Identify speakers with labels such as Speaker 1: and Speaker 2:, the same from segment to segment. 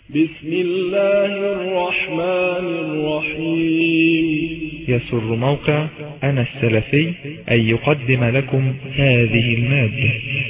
Speaker 1: بسم الله الرحمن الرحيم.
Speaker 2: يسر موقع أنا السلفي أن يقدم لكم هذه المادة.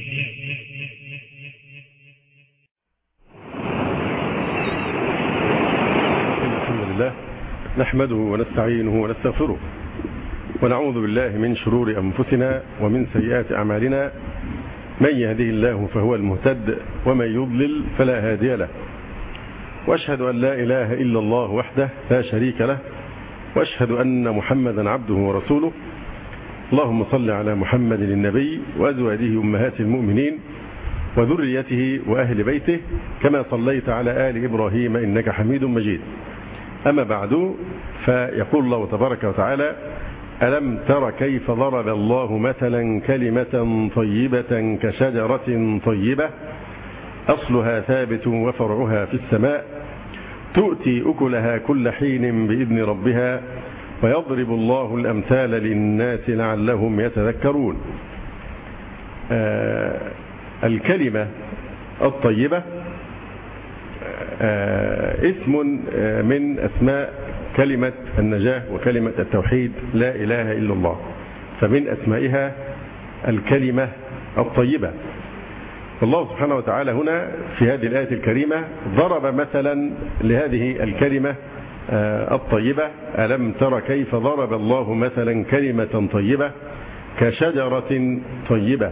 Speaker 3: الحمد لله نحمده ونستعينه ونستغفره ونعوذ بالله من شرور أنفسنا ومن سيئات أعمالنا. من يهده الله فهو المهتد ومن يضلل فلا هادي له، وأشهد أن لا إله إلا الله وحده لا شريك له، وأشهد أن محمدا عبده ورسوله. اللهم صل على محمد النبي وأزواجه أمهات المؤمنين وذريته وأهل بيته كما صليت على آل إبراهيم إنك حميد مجيد. أما بعد، فيقول الله تبارك وتعالى: ألم تر كيف ضرب الله مثلا كلمة طيبة كشجرة طيبة أصلها ثابت وفرعها في السماء تؤتي أكلها كل حين بإذن ربها ويضرب الله الأمثال للناس لعلهم يتذكرون. الكلمة الطيبة اسم من أسماء كلمة النجاة وكلمة التوحيد لا إله إلا الله، فمن أسمائها الكلمة الطيبة. الله سبحانه وتعالى هنا في هذه الآية الكريمة ضرب مثلا لهذه الكلمة الطيبة: ألم تر كيف ضرب الله مثلا كلمة طيبة كشجرة طيبة.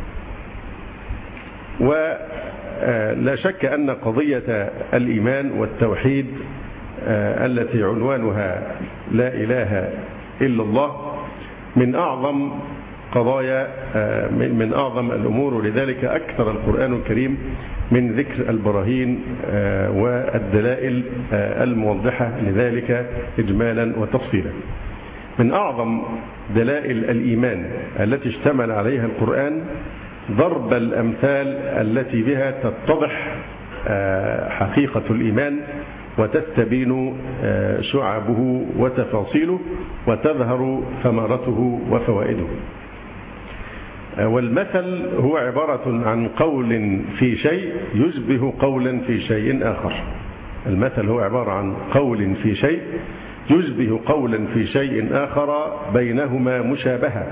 Speaker 3: ولا شك أن قضية الإيمان والتوحيد التي عنوانها لا إله إلا الله من أعظم قضايا، من أعظم الأمور، ولذلك أكثر القرآن الكريم من ذكر البراهين والدلائل الموضحة لذلك إجمالا وتفصيلا. من أعظم دلائل الإيمان التي اشتمل عليها القرآن ضرب الأمثال التي بها تتضح حقيقة الإيمان وتستبين شعبه وتفاصيله وتظهر ثمرته وفوائده. والمثل هو عبارة عن قول في شيء يشبه قولا في شيء آخر. المثل هو عبارة عن قول في شيء يشبه قولا في شيء آخر بينهما مشابهة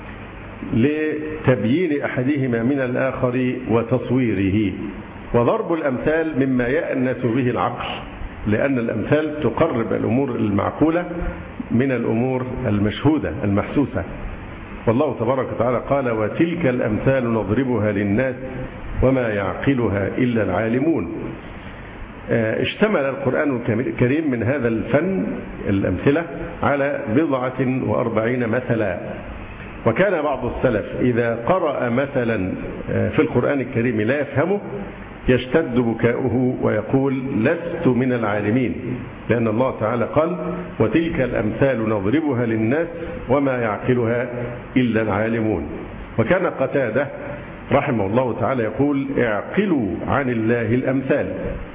Speaker 3: لتبيين أحدهما من الآخر وتصويره. وضرب الأمثال مما يأنس به العقل، لأن الأمثال تقرب الأمور المعقولة من الأمور المشهودة المحسوسة. والله تبارك وتعالى قال: وتلك الأمثال نضربها للناس وما يعقلها إلا العالمون. اشتمل القرآن الكريم من هذا الفن الأمثلة على 40 مثلا. وكان بعض السلف إذا قرأ مثلا في القرآن الكريم لا يفهمه يشتد بكاؤه ويقول: لست من العالمين، لأن الله تعالى قال: وتلك الأمثال نضربها للناس وما يعقلها إلا العالمون. وكان قتادة رحمه الله تعالى يقول: اعقلوا عن الله الأمثال.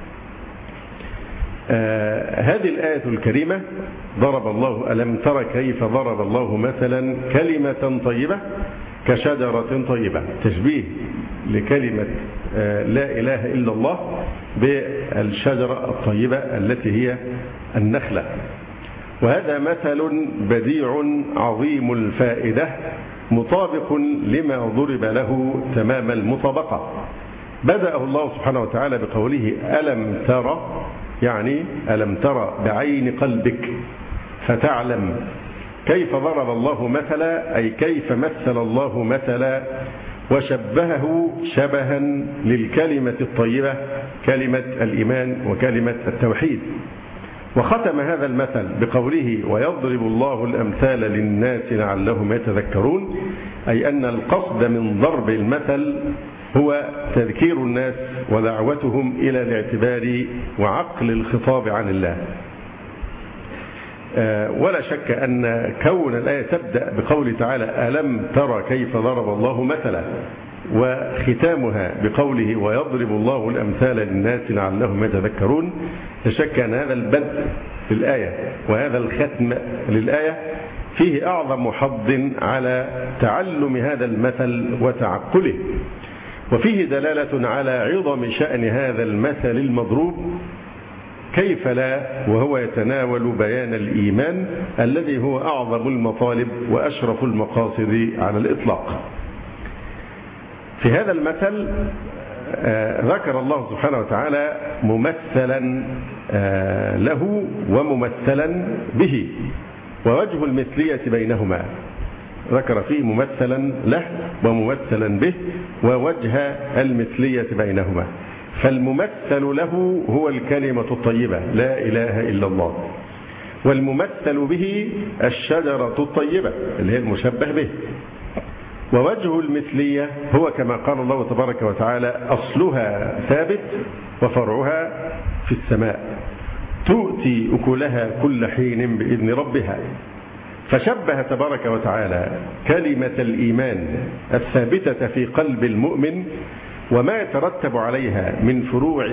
Speaker 3: هذه الآية الكريمة ضرب الله: ألم تر كيف ضرب الله مثلا كلمة طيبة كشجرة طيبة، تشبيه لكلمة لا إله إلا الله بالشجرة الطيبة التي هي النخلة. وهذا مثل بديع عظيم الفائدة مطابق لما ضرب له تمام المطابقة. بدأه الله سبحانه وتعالى بقوله: ألم تر، يعني ألم تر بعين قلبك فتعلم كيف ضرب الله مثلا، أي كيف مثل الله مثلا وشبهه شبها للكلمة الطيبة، كلمة الإيمان وكلمة التوحيد. وختم هذا المثل بقوله: ويضرب الله الأمثال للناس لعلهم يتذكرون، أي أن القصد من ضرب المثل هو تذكير الناس ودعوتهم إلى الاعتبار وعقل الخطاب عن الله. ولا شك أن كون الآية تبدأ بقول تعالى: ألم تر كيف ضرب الله مثلا، وختامها بقوله: ويضرب الله الأمثال للناس لعلهم يتذكرون، لا شك أن هذا البدء للآية وهذا الختم للآية فيه أعظم حظ على تعلم هذا المثل وتعقله. وفيه دلالة على عظم شأن هذا المثل المضروب، كيف لا وهو يتناول بيان الإيمان الذي هو أعظم المطالب وأشرف المقاصد على الإطلاق. في هذا المثل ذكر الله سبحانه وتعالى ممثلا له وممثلا به، ووجه المثلية بينهما، ذكر فيه ممثلا له وممثلا به ووجه المثلية بينهما. فالممثل له هو الكلمة الطيبة لا إله إلا الله، والممثل به الشجرة الطيبة اللي هي المشبه به. ووجه المثلية هو كما قال الله تبارك وتعالى: أصلها ثابت وفرعها في السماء تؤتي أكلها كل حين بإذن ربها. فشبه تبارك وتعالى كلمة الإيمان الثابتة في قلب المؤمن وما يترتب عليها من فروع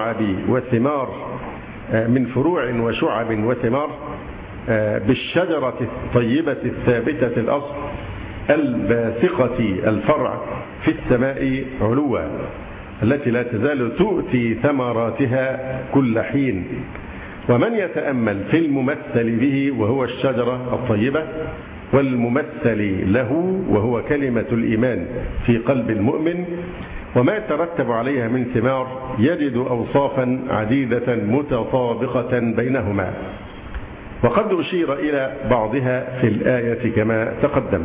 Speaker 3: وشعب وثمار بالشجرة الطيبة الثابتة الأصل الباسقة الفرع في السماء علوا، التي لا تزال تؤتي ثمراتها كل حين. ومن يتأمل في الممثل به وهو الشجرة الطيبة، والممثل له وهو كلمة الإيمان في قلب المؤمن، وما يترتب عليها من ثمار، يجد أوصافا عديدة متطابقة بينهما، وقد أشير إلى بعضها في الآية كما تقدم.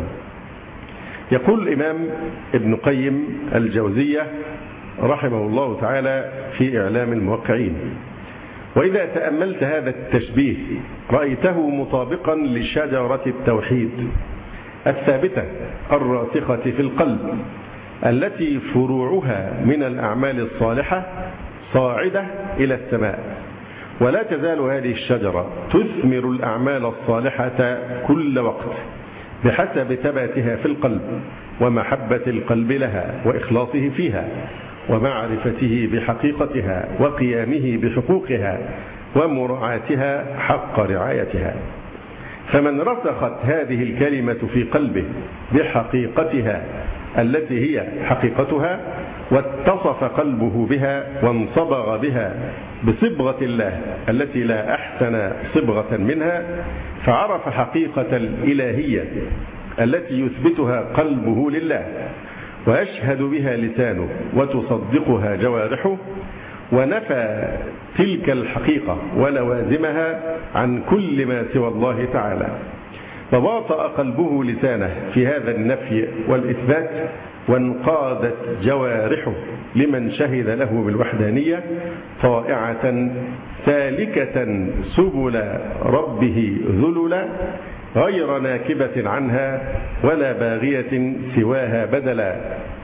Speaker 3: يقول الإمام ابن قيم الجوزية رحمه الله تعالى في إعلام الموقعين: وإذا تأملت هذا التشبيه رأيته مطابقا لشجرة التوحيد الثابتة الراسخة في القلب، التي فروعها من الأعمال الصالحة صاعدة إلى السماء. ولا تزال هذه الشجرة تثمر الأعمال الصالحة كل وقت بحسب ثباتها في القلب ومحبة القلب لها وإخلاصه فيها ومعرفته بحقيقتها وقيامه بحقوقها ومراعاتها حق رعايتها. فمن رسخت هذه الكلمة في قلبه بحقيقتها التي هي حقيقتها، واتصف قلبه بها وانصبغ بها بصبغة الله التي لا أحسن صبغة منها، فعرف حقيقة الإلهية التي يثبتها قلبه لله ويشهد بها لسانه وتصدقها جوارحه، ونفى تلك الحقيقة ولوازمها عن كل ما سوى الله تعالى، فواطأ قلبه لسانه في هذا النفي والإثبات، وانقادت جوارحه لمن شهد له بالوحدانية طائعة سالكة سبل ربه ذللا غير ناكبة عنها ولا باغية سواها بدلا.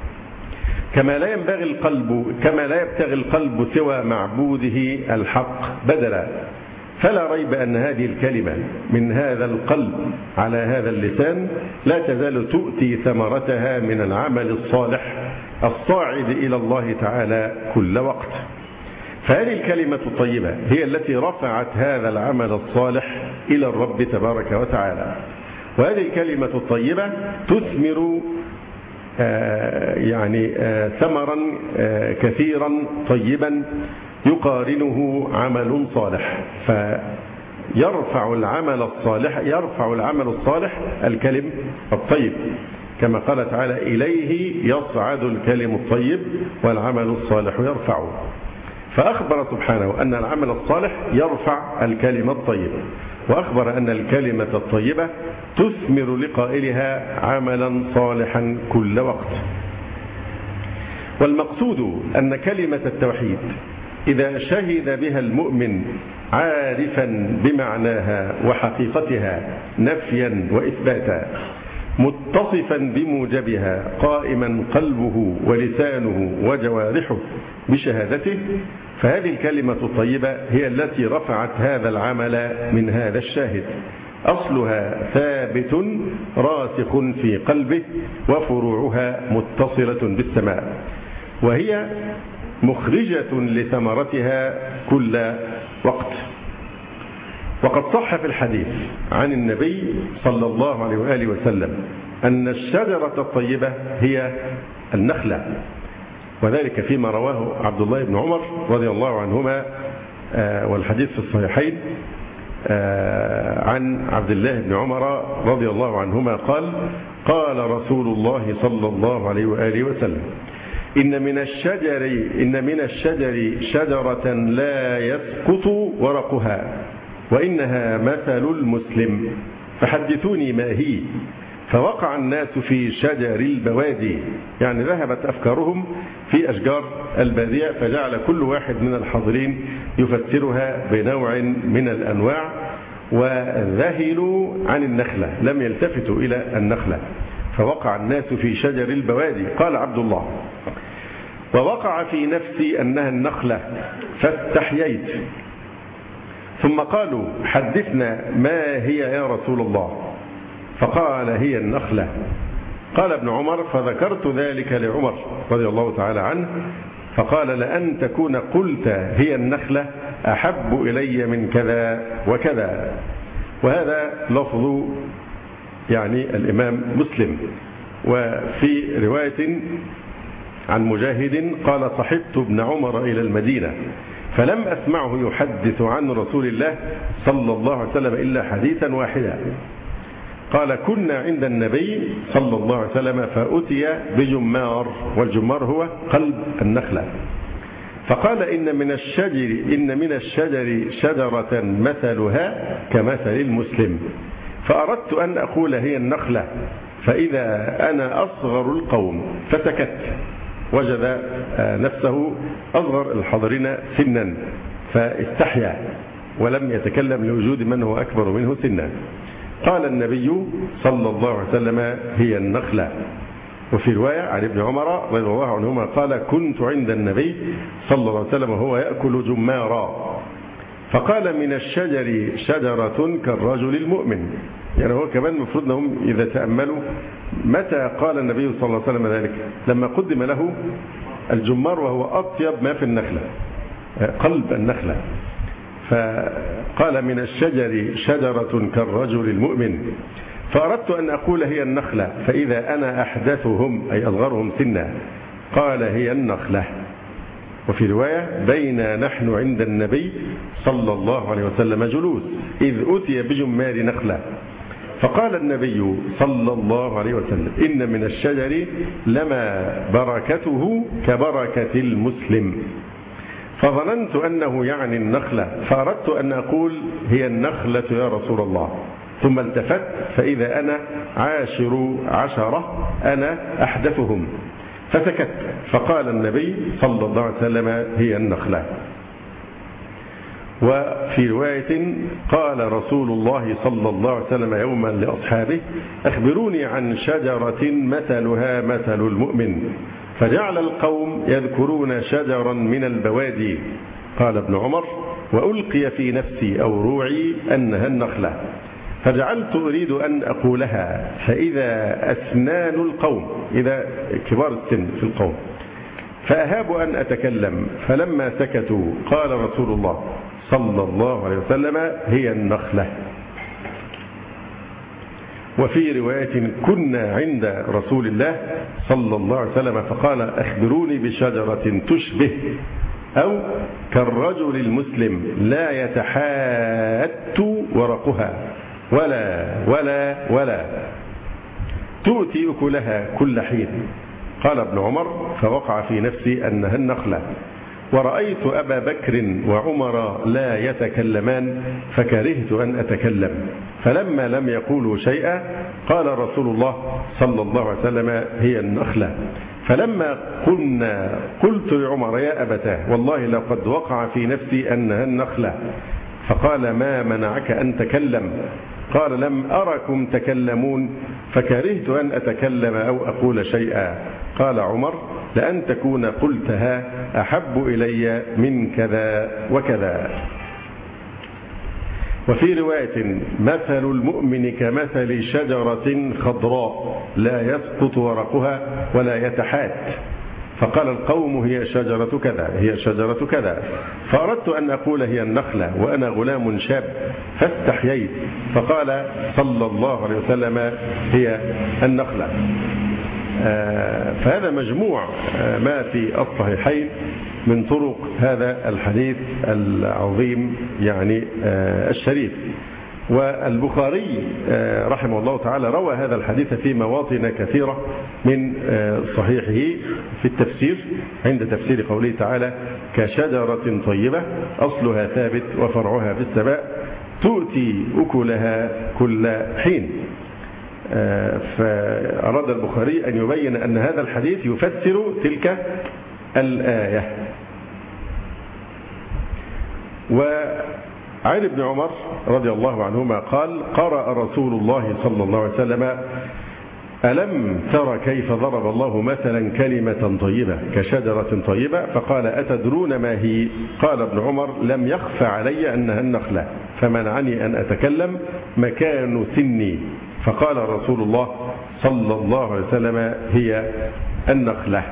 Speaker 3: كما لا يبتغي القلب سوى معبوده الحق بدلا. فلا ريب أن هذه الكلمة من هذا القلب على هذا اللسان لا تزال تؤتي ثمرتها من العمل الصالح الصاعد إلى الله تعالى كل وقت. فهذه الكلمة الطيبة هي التي رفعت هذا العمل الصالح إلى الرب تبارك وتعالى. وهذه الكلمة الطيبة تثمر ثمرا كثيرا طيبا يقارنه عمل صالح، فيرفع العمل الصالح الكلم الطيب، كما قال تعالى: إليه يصعد الكلم الطيب والعمل الصالح يرفعه. فأخبر سبحانه أن العمل الصالح يرفع الكلمة الطيبة، وأخبر أن الكلمة الطيبة تثمر لقائلها عملا صالحا كل وقت. والمقصود أن كلمة التوحيد إذا شهد بها المؤمن عارفا بمعناها وحقيقتها نفيا وإثباتا، متصفا بموجبها قائما قلبه ولسانه وجوارحه بشهادته، فهذه الكلمة الطيبة هي التي رفعت هذا العمل من هذا الشاهد. أصلها ثابت راسخ في قلبه وفروعها متصلة بالسماء، وهي مخرجة لثمرتها كل وقت. وقد صح في الحديث عن النبي صلى الله عليه وآله وسلم أن الشجرة الطيبة هي النخلة وذلك فيما رواه عبد الله بن عمر رضي الله عنهما، والحديث في الصحيحين، عن عبد الله بن عمر رضي الله عنهما قال: قال رسول الله صلى الله عليه وآله وسلم: إن من الشجر شجرة لا يسقط ورقها وإنها مثل المسلم، فحدثوني ما هي. فوقع الناس في شجر البوادي، يعني ذهبت أفكارهم في أشجار البادية، فجعل كل واحد من الحاضرين يفسرها بنوع من الأنواع، وذهلوا عن النخلة، لم يلتفتوا إلى النخلة. فوقع الناس في شجر البوادي. قال عبد الله: ووقع في نفسي أنها النخلة فاستحييت، ثم قالوا: حدثنا ما هي يا رسول الله؟ فقال: هي النخلة. قال ابن عمر: فذكرت ذلك لعمر رضي الله تعالى عنه، فقال: لأن تكون قلت هي النخلة أحب إلي من كذا وكذا. وهذا لفظ يعني الإمام مسلم. وفي رواية عن مجاهد قال: صحبت ابن عمر إلى المدينة فلم أسمعه يحدث عن رسول الله صلى الله عليه وسلم إلا حديثا واحدا. قال: كنا عند النبي صلى الله عليه وسلم فأتي بجمار، والجمار هو قلب النخلة، فقال: إن من الشجر شجرة مثلها كمثل المسلم، فأردت أن أقول هي النخلة، فإذا أنا أصغر القوم، فسكت. وجد نفسه أصغر الحاضرين سنا، فاستحيا ولم يتكلم لوجود من هو أكبر منه سنا. قال النبي صلى الله عليه وسلم: هي النخلة. وفي رواية عن ابن عمر رضي الله عنهما قال: كنت عند النبي صلى الله عليه وسلم وهو يأكل جمارا، فقال: من الشجر شجرة كالرجل المؤمن. يعني هو كمان المفروض أنهم إذا تأملوا متى قال النبي صلى الله عليه وسلم ذلك؟ لما قدم له الجمار وهو أطيب ما في النخلة، قلب النخلة. فقال: من الشجر شجرة كالرجل المؤمن، فأردت أن أقول هي النخلة، فإذا أنا أحدثهم أي أصغرهم سنا. قال: هي النخلة. وفي رواية: بين نحن عند النبي صلى الله عليه وسلم جلوس إذ أتي بجمار نخلة، فقال النبي صلى الله عليه وسلم: إن من الشجر لما بركته كبركة المسلم، فظننت أنه يعني النخلة، فأردت أن أقول هي النخلة يا رسول الله، ثم التفت فإذا أنا عشرة أنا أحدثهم، فسكت. فقال النبي صلى الله عليه وسلم: هي النخلة. وفي رواية قال رسول الله صلى الله عليه وسلم يوما لأصحابه: أخبروني عن شجرة مثلها مثل المؤمن، فجعل القوم يذكرون شجرا من البوادي. قال ابن عمر: وألقي في نفسي أو روعي أنها النخلة، فجعلت أريد أن أقولها، فإذا أسنان القوم، إذا كبار السن في القوم، فأهاب أن أتكلم، فلما سكتوا قال رسول الله صلى الله عليه وسلم: هي النخلة. وفي رواية: كنا عند رسول الله صلى الله عليه وسلم فقال: أخبروني بشجرة تشبه أو كالرجل المسلم لا يتحات ورقها ولا تؤتي أكلها كل حين. قال ابن عمر: فوقع في نفسي أنها النخلة، ورأيت أبا بكر وعمر لا يتكلمان فكرهت أن أتكلم، فلما لم يقولوا شيئا قال رسول الله صلى الله عليه وسلم: هي النخلة. فلما قلنا قلت لعمر: يا أبتاه، والله لقد وقع في نفسي أنها النخلة. فقال: ما منعك أن تكلم؟ قال: لم أركم تكلمون فكرهت أن أتكلم أو أقول شيئا. قال عمر: لأن تكون قلتها أحب إلي من كذا وكذا. وفي رواية: مثل المؤمن كمثل شجرة خضراء لا يسقط ورقها ولا يتحات. فقال القوم: هي شجرة كذا، هي شجرة كذا. فأردت أن أقول هي النخلة وأنا غلام شاب، فاستحييت، فقال صلى الله عليه وسلم: هي النخلة. فهذا مجموع ما في الصحيحين من طرق هذا الحديث العظيم يعني الشريف. والبخاري رحمه الله تعالى روى هذا الحديث في مواطن كثيرة من صحيحه في التفسير، عند تفسير قوله تعالى كشجرة طيبة أصلها ثابت وفرعها في السماء تؤتي أكلها كل حين. فأراد البخاري أن يبين أن هذا الحديث يفسر تلك الآية. وعن ابن عمر رضي الله عنهما قال قرأ رسول الله صلى الله عليه وسلم ألم تر كيف ضرب الله مثلا كلمة طيبة كشجرة طيبة فقال أتدرون ما هي؟ قال ابن عمر لم يخف علي أنها النخلة فمنعني أن أتكلم مكان سني، فقال رسول الله صلى الله عليه وسلم هي النخلة.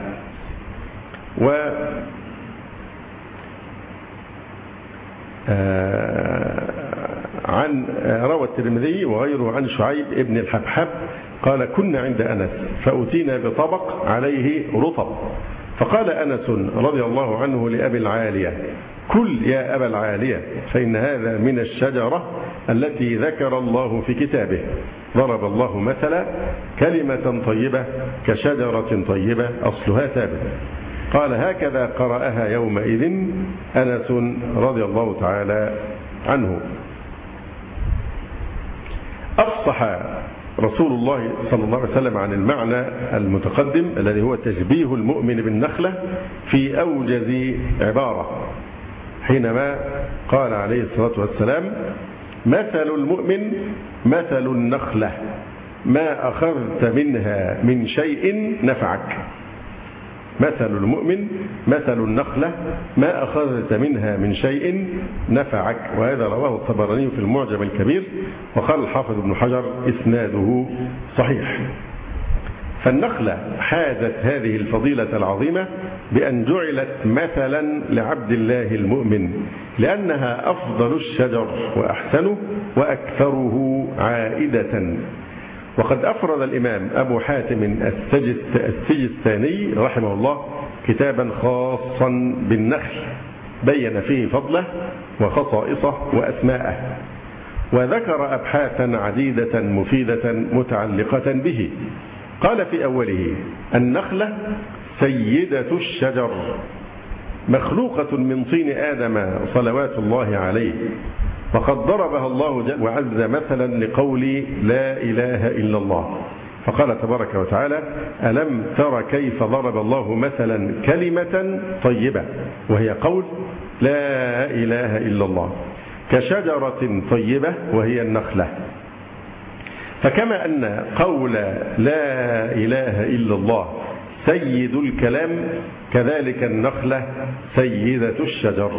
Speaker 3: روى الترمذي وغيره عن شعيب ابن الحبحب قال كنا عند أنس فأتينا بطبق عليه رطب فقال أنس رضي الله عنه لأبي العالية كل يا أبا العالية فإن هذا من الشجرة التي ذكر الله في كتابه ضرب الله مثلا كلمة طيبة كشجرة طيبة أصلها ثابت. قال هكذا قرأها يومئذ أنس رضي الله تعالى عنه. أفصح رسول الله صلى الله عليه وسلم عن المعنى المتقدم الذي هو تشبيه المؤمن بالنخلة في أوجز عبارة حينما قال عليه الصلاة والسلام مثل المؤمن مثل النخلة ما أخذت منها من شيء نفعك. مثل المؤمن مثل النخلة ما أخذت منها من شيء نفعك. وهذا رواه الطبراني في المعجم الكبير وقال الحافظ ابن حجر إسناده صحيح. فالنخلة حازت هذه الفضيلة العظيمة بأن جعلت مثلا لعبد الله المؤمن لأنها أفضل الشجر وأحسنه وأكثره عائدة. وقد أفرد الإمام أبو حاتم السجستاني رحمه الله كتابا خاصا بالنخل بين فيه فضله وخصائصه وأسماءه وذكر أبحاثا عديدة مفيدة متعلقة به. قال في أوله النخلة سيدة الشجر مخلوقة من طين آدم صلوات الله عليه وقد ضربها الله جل وعز مثلا لقول لا إله إلا الله فقال تبارك وتعالى ألم تر كيف ضرب الله مثلا كلمة طيبة وهي قول لا إله إلا الله كشجرة طيبة وهي النخلة. فكما أن قول لا إله إلا الله سيد الكلام كذلك النخلة سيدة الشجر.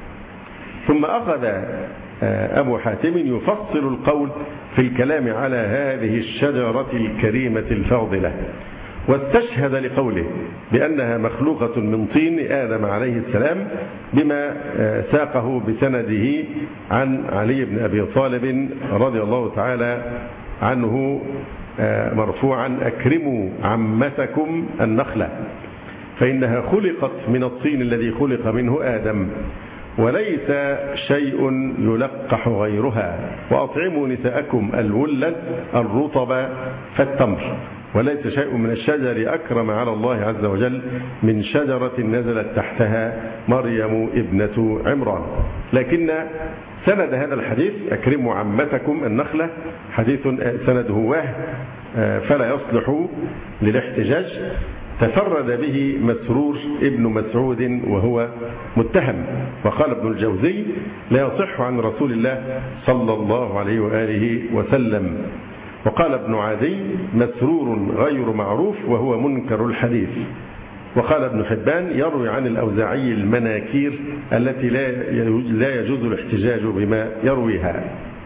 Speaker 3: ثم أخذ أبو حاتم يفصل القول في الكلام على هذه الشجرة الكريمة الفاضلة واستشهد لقوله بأنها مخلوقة من طين آدم عليه السلام بما ساقه بسنده عن علي بن أبي طالب رضي الله تعالى عنه مرفوعا أكرموا عمتكم النخلة فإنها خلقت من الطين الذي خلق منه آدم وليس شيء يلقح غيرها وأطعموا نساءكم الولد الرطب فالتمر وليس شيء من الشجر أكرم على الله عز وجل من شجرة نزلت تحتها مريم ابنة عمران. لكن سند هذا الحديث أكرموا عمتكم النخلة حديث سنده واه فلا يصلح للاحتجاج تفرد به مسرور ابن مسعود وهو متهم. وقال ابن الجوزي لا يصح عن رسول الله صلى الله عليه وآله وسلم. وقال ابن عدي مسرور غير معروف وهو منكر الحديث. وقال ابن حبان يروي عن الأوزاعي المناكير التي لا يجوز الاحتجاج بما يرويها.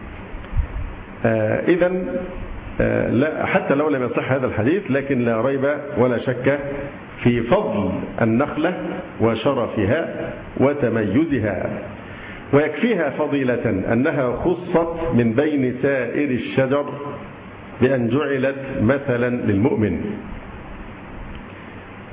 Speaker 3: إذن لا حتى لو لم يصح هذا الحديث لكن لا ريب ولا شك في فضل النخلة وشرفها وتميزها. ويكفيها فضيلة أنها خصت من بين سائر الشجر بأن جعلت مثلا للمؤمن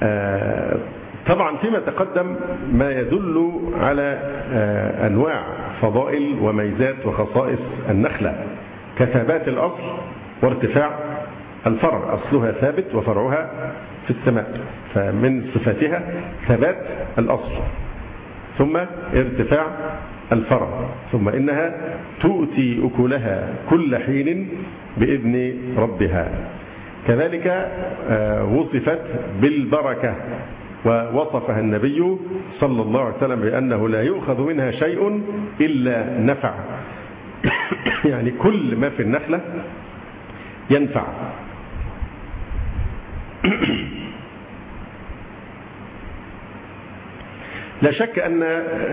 Speaker 3: طبعا فيما تقدم ما يدل على أنواع فضائل وميزات وخصائص النخلة كثبات الأصل وارتفاع الفرع. أصلها ثابت وفرعها في السماء، فمن صفاتها ثبات الأصل ثم ارتفاع الفرع، ثم إنها تؤتي أكلها كل حين بإذن ربها. كذلك وصفت بالبركة، ووصفها النبي صلى الله عليه وسلم بأنه لا يؤخذ منها شيء إلا نفع يعني كل ما في النخلة ينفع. لا شك أن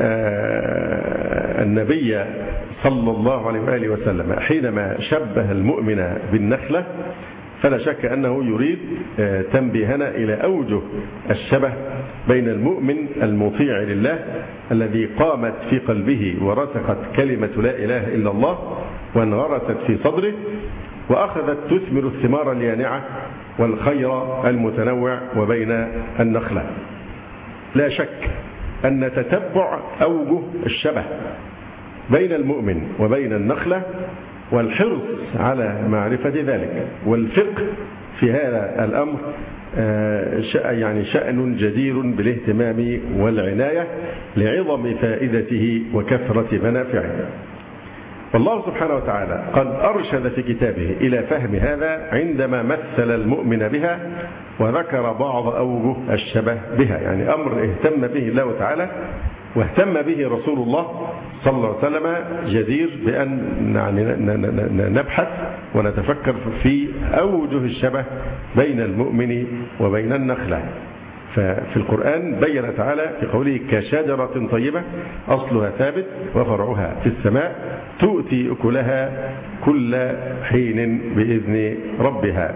Speaker 3: النبي صلى الله عليه وآله وسلم حينما شبه المؤمن بالنخلة فلا شك أنه يريد تنبيهنا إلى أوجه الشبه بين المؤمن المطيع لله الذي قامت في قلبه ورسخت كلمة لا إله إلا الله وانغرست في صدره وأخذت تثمر الثمار اليانعة والخير المتنوع، وبين النخلة. لا شك أن تتبع أوجه الشبه بين المؤمن وبين النخلة والحرص على معرفة ذلك والفقه في هذا الأمر يعني شأن جدير بالاهتمام والعناية لعظم فائدته وكثرة منافعه. والله سبحانه وتعالى قد أرشد في كتابه إلى فهم هذا عندما مثل المؤمن بها وذكر بعض أوجه الشبه بها، يعني أمر اهتم به الله تعالى واهتم به رسول الله صلى الله عليه وسلم جدير بأن نبحث ونتفكر في أوجه الشبه بين المؤمن وبين النخلة. ففي القرآن بين تعالى في قوله كشجرة طيبة أصلها ثابت وفرعها في السماء تؤتي أكلها كل حين بإذن ربها.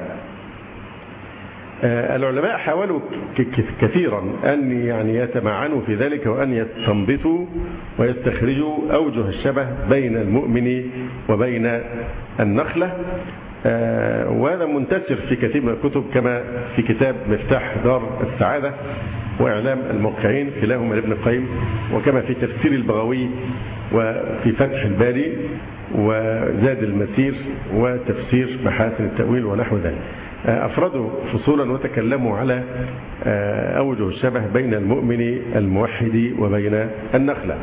Speaker 3: العلماء حاولوا كثيرا أن يتمعنوا في ذلك وأن يستنبطوا ويستخرجوا أوجه الشبه بين المؤمن وبين النخلة، وهذا منتشر في كثير من الكتب كما في كتاب مفتاح دار السعادة وإعلام الموقعين كلاهما لابن القيم، وكما في تفسير البغوي وفي فتح الباري وزاد المسير وتفسير محاسن التأويل ونحو ذلك. أفردوا فصولا وتكلموا على أوجه الشبه بين المؤمن الموحد وبين النخلة.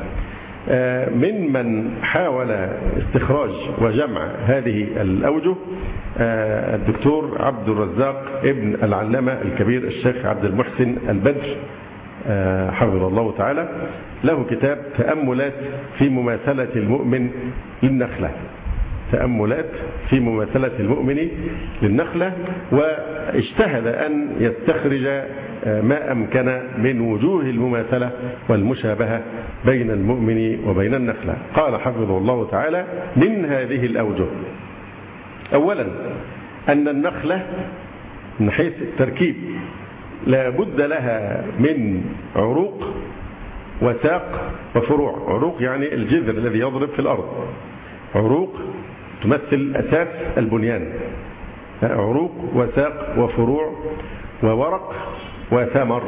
Speaker 3: من حاول استخراج وجمع هذه الأوجه الدكتور عبد الرزاق ابن العلامة الكبير الشيخ عبد المحسن البدر حفظه الله تعالى، له كتاب تأملات في مماثلة المؤمن للنخلة، تأملات في مماثلة المؤمن للنخلة، واجتهد أن يستخرج ما أمكن من وجوه المماثلة والمشابهة بين المؤمن وبين النخلة. قال حفظه الله تعالى من هذه الأوجه: أولا أن النخلة من حيث التركيب لا بد لها من عروق وساق وفروع. عروق يعني الجذر الذي يضرب في الأرض، عروق تمثل أساس البنيان، عروق وساق وفروع وورق وثمر.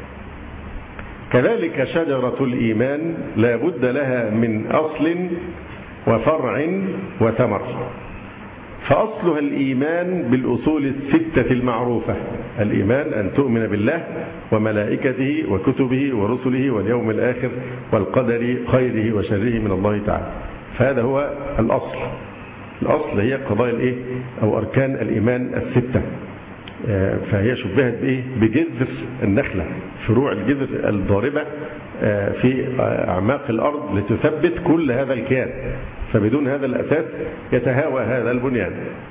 Speaker 3: كذلك شجرة الإيمان لا بد لها من أصل وفرع وثمر، فأصلها الإيمان بالأصول الستة المعروفة. الإيمان أن تؤمن بالله وملائكته وكتبه ورسله واليوم الآخر والقدر خيره وشره من الله تعالى. فهذا هو الأصل. الأصل هي قضايا أو أركان الإيمان الستة، فهي شبهت بجذر النخلة، فروع الجذر الضاربة في أعماق الأرض لتثبت كل هذا الكيان، فبدون هذا الأساس يتهاوى هذا البنيان.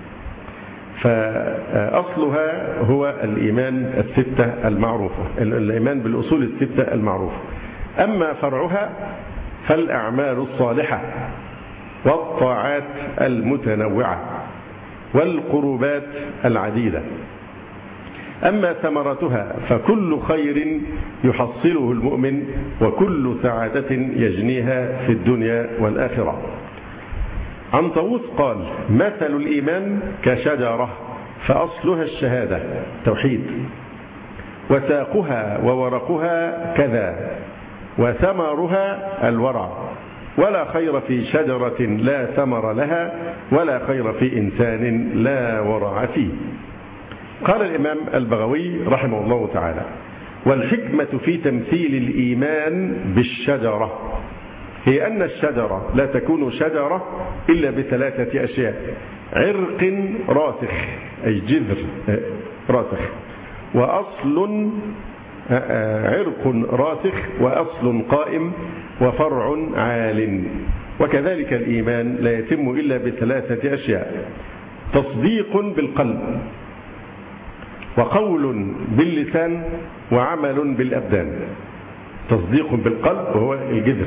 Speaker 3: فأصلها هو الإيمان الستة المعروفة، الإيمان بالأصول الستة المعروفة. أما فرعها فالأعمال الصالحة والطاعات المتنوعة والقربات العديدة. أما ثمرتها فكل خير يحصله المؤمن وكل سعادة يجنيها في الدنيا والآخرة. عن طاووس قال: مثل الإيمان كشجرة فأصلها الشهادة توحيد، وساقها وورقها كذا وثمرها الورع، ولا خير في شجرة لا ثمر لها ولا خير في إنسان لا ورع فيه. قال الإمام البغوي رحمه الله تعالى: والحكمة في تمثيل الإيمان بالشجرة هي أن الشجرة لا تكون شجرة إلا بثلاثة أشياء: عرق راسخ أي جذر راسخ، وأصل عرق راسخ وأصل قائم وفرع عال. وكذلك الإيمان لا يتم إلا بثلاثة أشياء: تصديق بالقلب، وقول باللسان، وعمل بالأبدان. تصديق بالقلب وهو الجذر،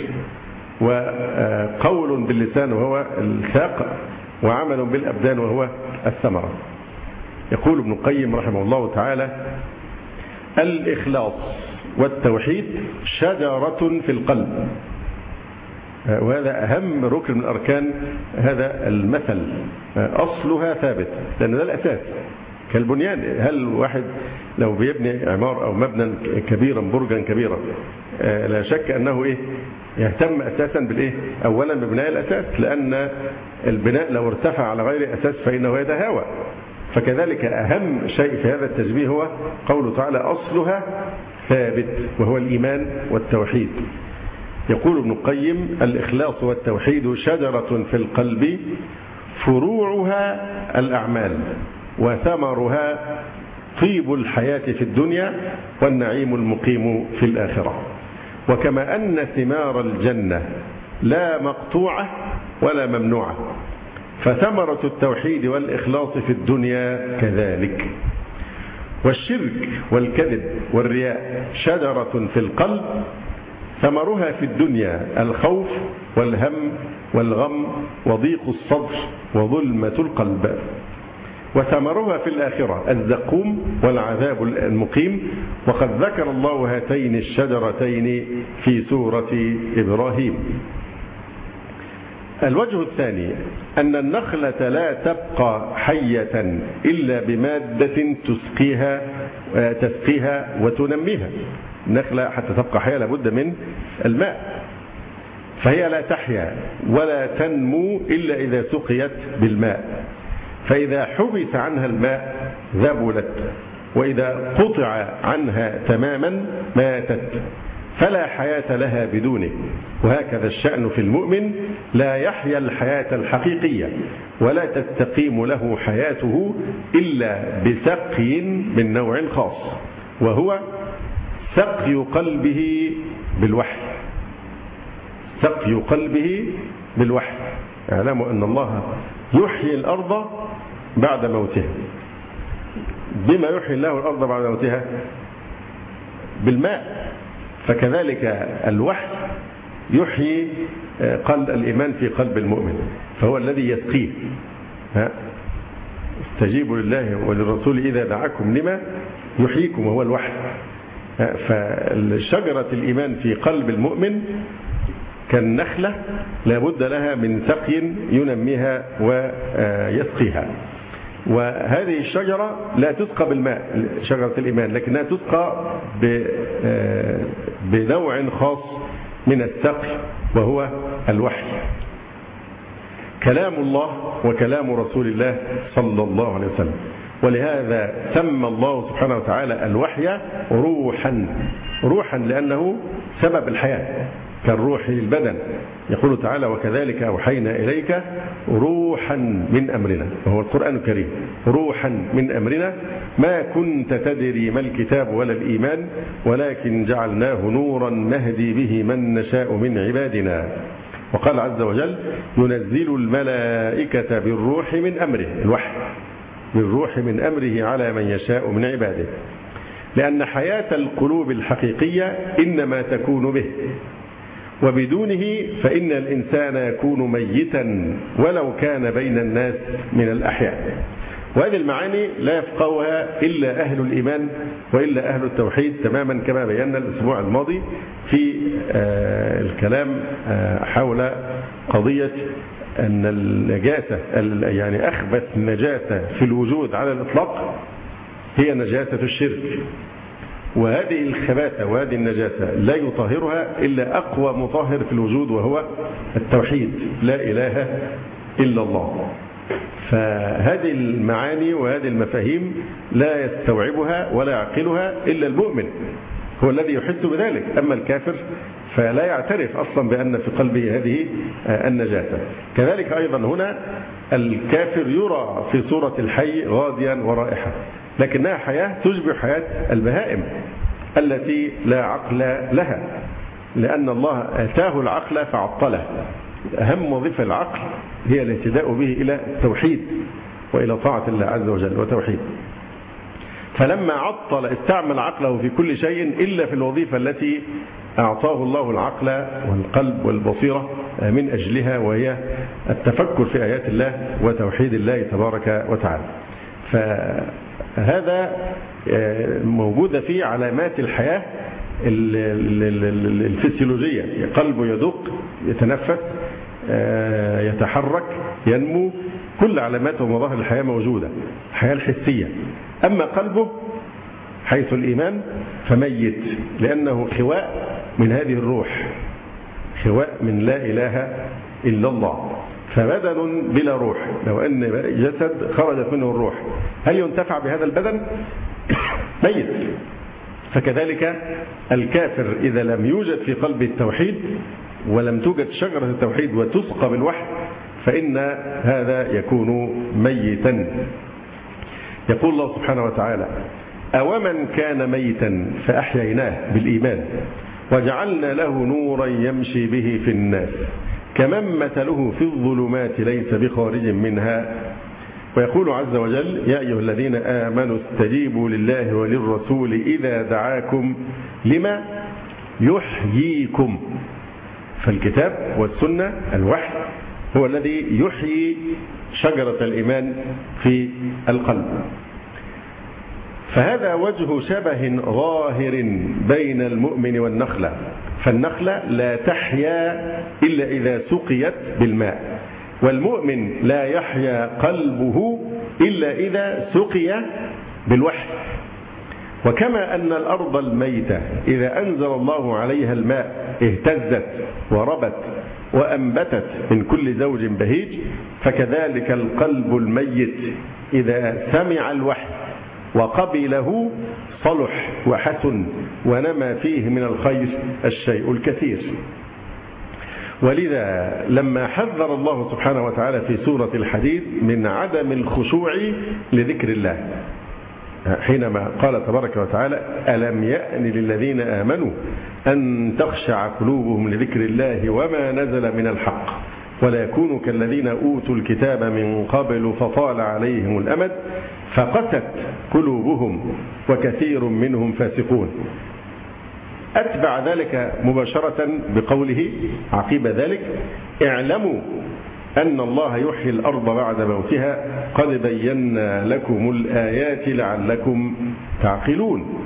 Speaker 3: وقول باللسان وهو الساق، وعمل بالأبدان وهو الثمرة. يقول ابن القيم رحمه الله تعالى: الإخلاص والتوحيد شجرة في القلب، وهذا أهم ركن من أركان هذا المثل. أصلها ثابت، لأن ده الأساس كالبنيان. هل واحد لو بيبني عمار أو مبنى كبيرا، برجا كبيرا، لا شك أنه يهتم أساسا بالإيه؟ أولا ببناء الأساس، لأن البناء لو ارتفع على غير أساس فإنه يتهاوى. فكذلك أهم شيء في هذا التشبيه هو قوله تعالى: أصلها ثابت، وهو الإيمان والتوحيد. يقول ابن القيم: الإخلاص والتوحيد شجرة في القلب، فروعها الأعمال، وثمرها طيب الحياة في الدنيا والنعيم المقيم في الآخرة. وكما أن ثمار الجنة لا مقطوعة ولا ممنوعة، فثمرة التوحيد والإخلاص في الدنيا كذلك. والشرك والكذب والرياء شجرة في القلب، ثمرها في الدنيا الخوف والهم والغم وضيق الصدر وظلمة القلب، وثمرها في الآخرة الزقوم والعذاب المقيم. وقد ذكر الله هاتين الشجرتين في سورة إبراهيم. الوجه الثاني أن النخلة لا تبقى حية إلا بمادة تسقيها وتنميها. النخلة حتى تبقى حية لابد من الماء، فهي لا تحيا ولا تنمو إلا إذا سقيت بالماء. فإذا حبس عنها الماء ذبلت، وإذا قطع عنها تماما ماتت، فلا حياة لها بدونه. وهكذا الشأن في المؤمن، لا يحيا الحياة الحقيقية ولا تستقيم له حياته إلا بسقي من نوع خاص، وهو سقي قلبه بالوحي. سقي قلبه بالوحي. اعلموا أن الله يحيي الأرض بعد موتها. بما يحيي الله الأرض بعد موتها؟ بالماء. فكذلك الوحي يحيي قلب الإيمان في قلب المؤمن، فهو الذي يسقيه. استجيبوا لله وللرسول إذا دعاكم لما يحييكم، وهو الوحي. فالشجرة الإيمان في قلب المؤمن كالنخلة لا بد لها من سقي ينميها ويسقيها. وهذه الشجرة لا تسقى بالماء، شجرة الإيمان، لكنها تسقى بنوع خاص من السقي، وهو الوحي. كلام الله وكلام رسول الله صلى الله عليه وسلم. ولهذا سمى الله سبحانه وتعالى الوحي روحا. روحا لأنه سبب الحياة، كالروح للبدن. يقول تعالى: وكذلك أوحينا إليك روحا من أمرنا، وهو القرآن الكريم. روحا من أمرنا ما كنت تدري ما الكتاب ولا الإيمان ولكن جعلناه نورا نهدي به من نشاء من عبادنا. وقال عز وجل: ينزل الملائكة بالروح من أمره، الوحي بالروح من أمره على من يشاء من عباده. لأن حياة القلوب الحقيقية إنما تكون به، وبدونه فإن الإنسان يكون ميتا ولو كان بين الناس من الأحياء. وهذه المعاني لا يفقهها إلا أهل الإيمان وإلا أهل التوحيد، تماما كما بينا الأسبوع الماضي في الكلام حول قضية أن النجاسة، يعني أخبث نجاسة في الوجود على الإطلاق هي نجاسة الشرك. وهذه الخباثة وهذه النجاسة لا يطهرها إلا أقوى مطهر في الوجود، وهو التوحيد، لا إله إلا الله. فهذه المعاني وهذه المفاهيم لا يستوعبها ولا يعقلها إلا المؤمن، هو الذي يحس بذلك. أما الكافر فلا يعترف أصلا بأن في قلبه هذه النجاسة. كذلك أيضا هنا الكافر يرى في صورة الحي غاديا ورائحة، لكنها حياة تشبه حياة البهائم التي لا عقل لها، لأن الله آتاه العقل فعطله. أهم وظيفة العقل هي الاهتداء به إلى التوحيد وإلى طاعة الله عز وجل وتوحيد. فلما عطل استعمل عقله في كل شيء إلا في الوظيفة التي أعطاه الله العقل والقلب والبصيرة من أجلها، وهي التفكر في آيات الله وتوحيد الله تبارك وتعالى. فهذا موجودة في علامات الحياة الفسيولوجية، قلبه يدق، يتنفس، يتحرك، ينمو، كل علامات ومظاهر الحياة موجودة، الحياة الحسية. أما قلبه حيث الإيمان فميت، لأنه خواء من هذه الروح، خواء من لا إله إلا الله. فبدن بلا روح، لو أن جسد خرجت منه الروح هل ينتفع بهذا البدن؟ ميت. فكذلك الكافر إذا لم يوجد في قلبه التوحيد ولم توجد شجرة التوحيد وتسقى بالوحي فإن هذا يكون ميتا. يقول الله سبحانه وتعالى: أومن كان ميتا فأحييناه بالإيمان وجعلنا له نورا يمشي به في الناس كمن مثله في الظلمات ليس بخارج منها. ويقول عز وجل: يا أيها الذين آمنوا استجيبوا لله وللرسول إذا دعاكم لما يحييكم. فالكتاب والسنة الوحي هو الذي يحيي شجرة الإيمان في القلب. فهذا وجه شبه ظاهر بين المؤمن والنخلة، فالنخلة لا تحيا إلا إذا سقيت بالماء، والمؤمن لا يحيا قلبه إلا إذا سقي بالوحي. وكما أن الأرض الميتة إذا أنزل الله عليها الماء اهتزت وربت وأنبتت من كل زوج بهيج، فكذلك القلب الميت إذا سمع الوحي وقبله صلح وحسن ونمى فيه من الخير الشيء الكثير. ولذا لما حذر الله سبحانه وتعالى في سورة الحديد من عدم الخشوع لذكر الله، حينما قال تبارك وتعالى: ألم يأن للذين آمنوا أن تخشع قلوبهم لذكر الله وما نزل من الحق ولا يكونوا كالذين أوتوا الكتاب من قبل فطال عليهم الأمد فقست قلوبهم وكثير منهم فاسقون. أتبع ذلك مباشرة بقوله عقيب ذلك: اعلموا أن الله يحيي الأرض بعد موتها قد بينا لكم الآيات لعلكم تعقلون.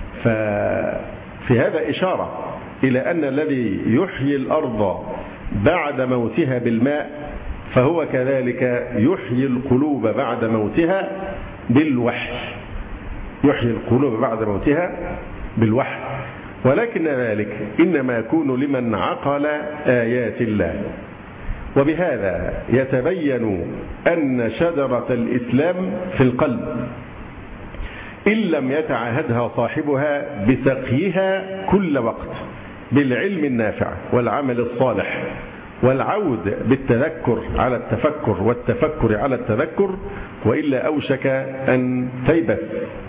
Speaker 3: ففي هذا إشارة إلى أن الذي يحيي الأرض بعد موتها بالماء فهو كذلك يحيي القلوب بعد موتها بالوحي، يحيي القلوب بعد موتها بالوحي. ولكن ذلك إنما يكون لمن عقل آيات الله. وبهذا يتبين أن شجرة الإسلام في القلب إن لم يتعهدها صاحبها بسقيها كل وقت بالعلم النافع والعمل الصالح والعود بالتذكر على التفكر والتفكر على التذكر، وإلا أوشك أن تيبس.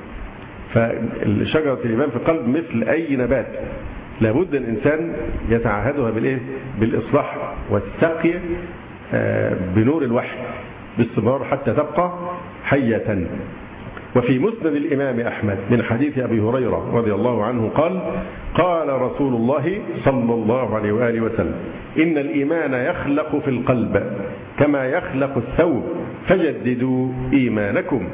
Speaker 3: فشجرة الإيمان في القلب مثل أي نبات، لابد الإنسان يتعهدها بالإصلاح والسقي بنور الوحي باستمرار حتى تبقى حية. وفي مسند الإمام أحمد من حديث أبي هريرة رضي الله عنه قال: قال رسول الله صلى الله عليه وآله وسلم: إن الإيمان يخلق في القلب كما يخلق الثوب فجددوا إيمانكم.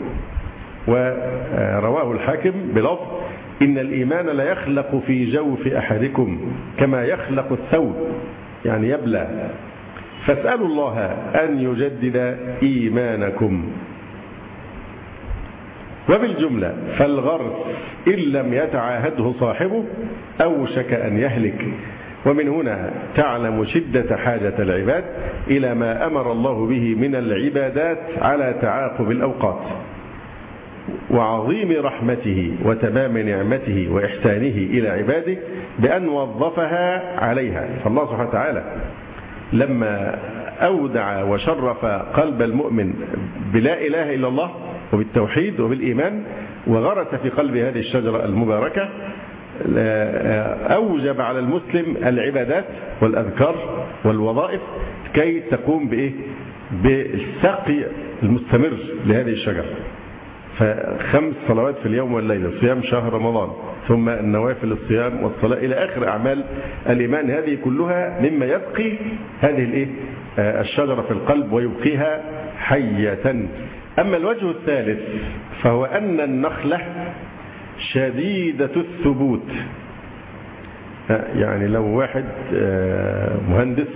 Speaker 3: ورواه الحاكم بلفظ: إن الإيمان لا يخلق في جوف أحدكم كما يخلق الثوب، يعني يبلى. فاسألوا الله أن يجدد إيمانكم. وبالجملة فالغرس إن لم يتعاهده صاحبه أوشك أن يهلك. ومن هنا تعلم شدة حاجة العباد إلى ما أمر الله به من العبادات على تعاقب الأوقات، وعظيم رحمته وتمام نعمته وإحسانه إلى عباده بأن وظفها عليها. فالله سبحانه وتعالى لما أودع وشرف قلب المؤمن بلا إله إلا الله وبالتوحيد وبالإيمان، وغرس في قلب هذه الشجرة المباركة، أوجب على المسلم العبادات والأذكار والوظائف كي تقوم بالسقي المستمر لهذه الشجرة. ف5 صلوات في اليوم والليلة، صيام شهر رمضان، ثم النوافل الصيام والصلاة إلى آخر أعمال الإيمان، هذه كلها مما يبقي هذه الشجرة في القلب ويبقيها حية. أما الوجه الثالث فهو أن النخلة شديدة الثبوت. يعني لو واحد مهندس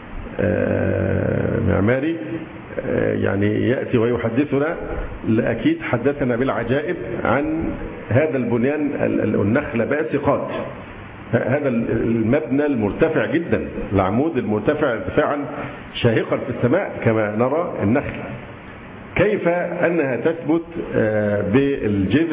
Speaker 3: معماري يعني يأتي ويحدثنا، أكيد حدثنا بالعجائب عن هذا البنيان النخلة باسقات، هذا المبنى المرتفع جدا، العمود المرتفع ارتفاعا شاهقا في السماء كما نرى النخل، كيف أنها تثبت بالجذر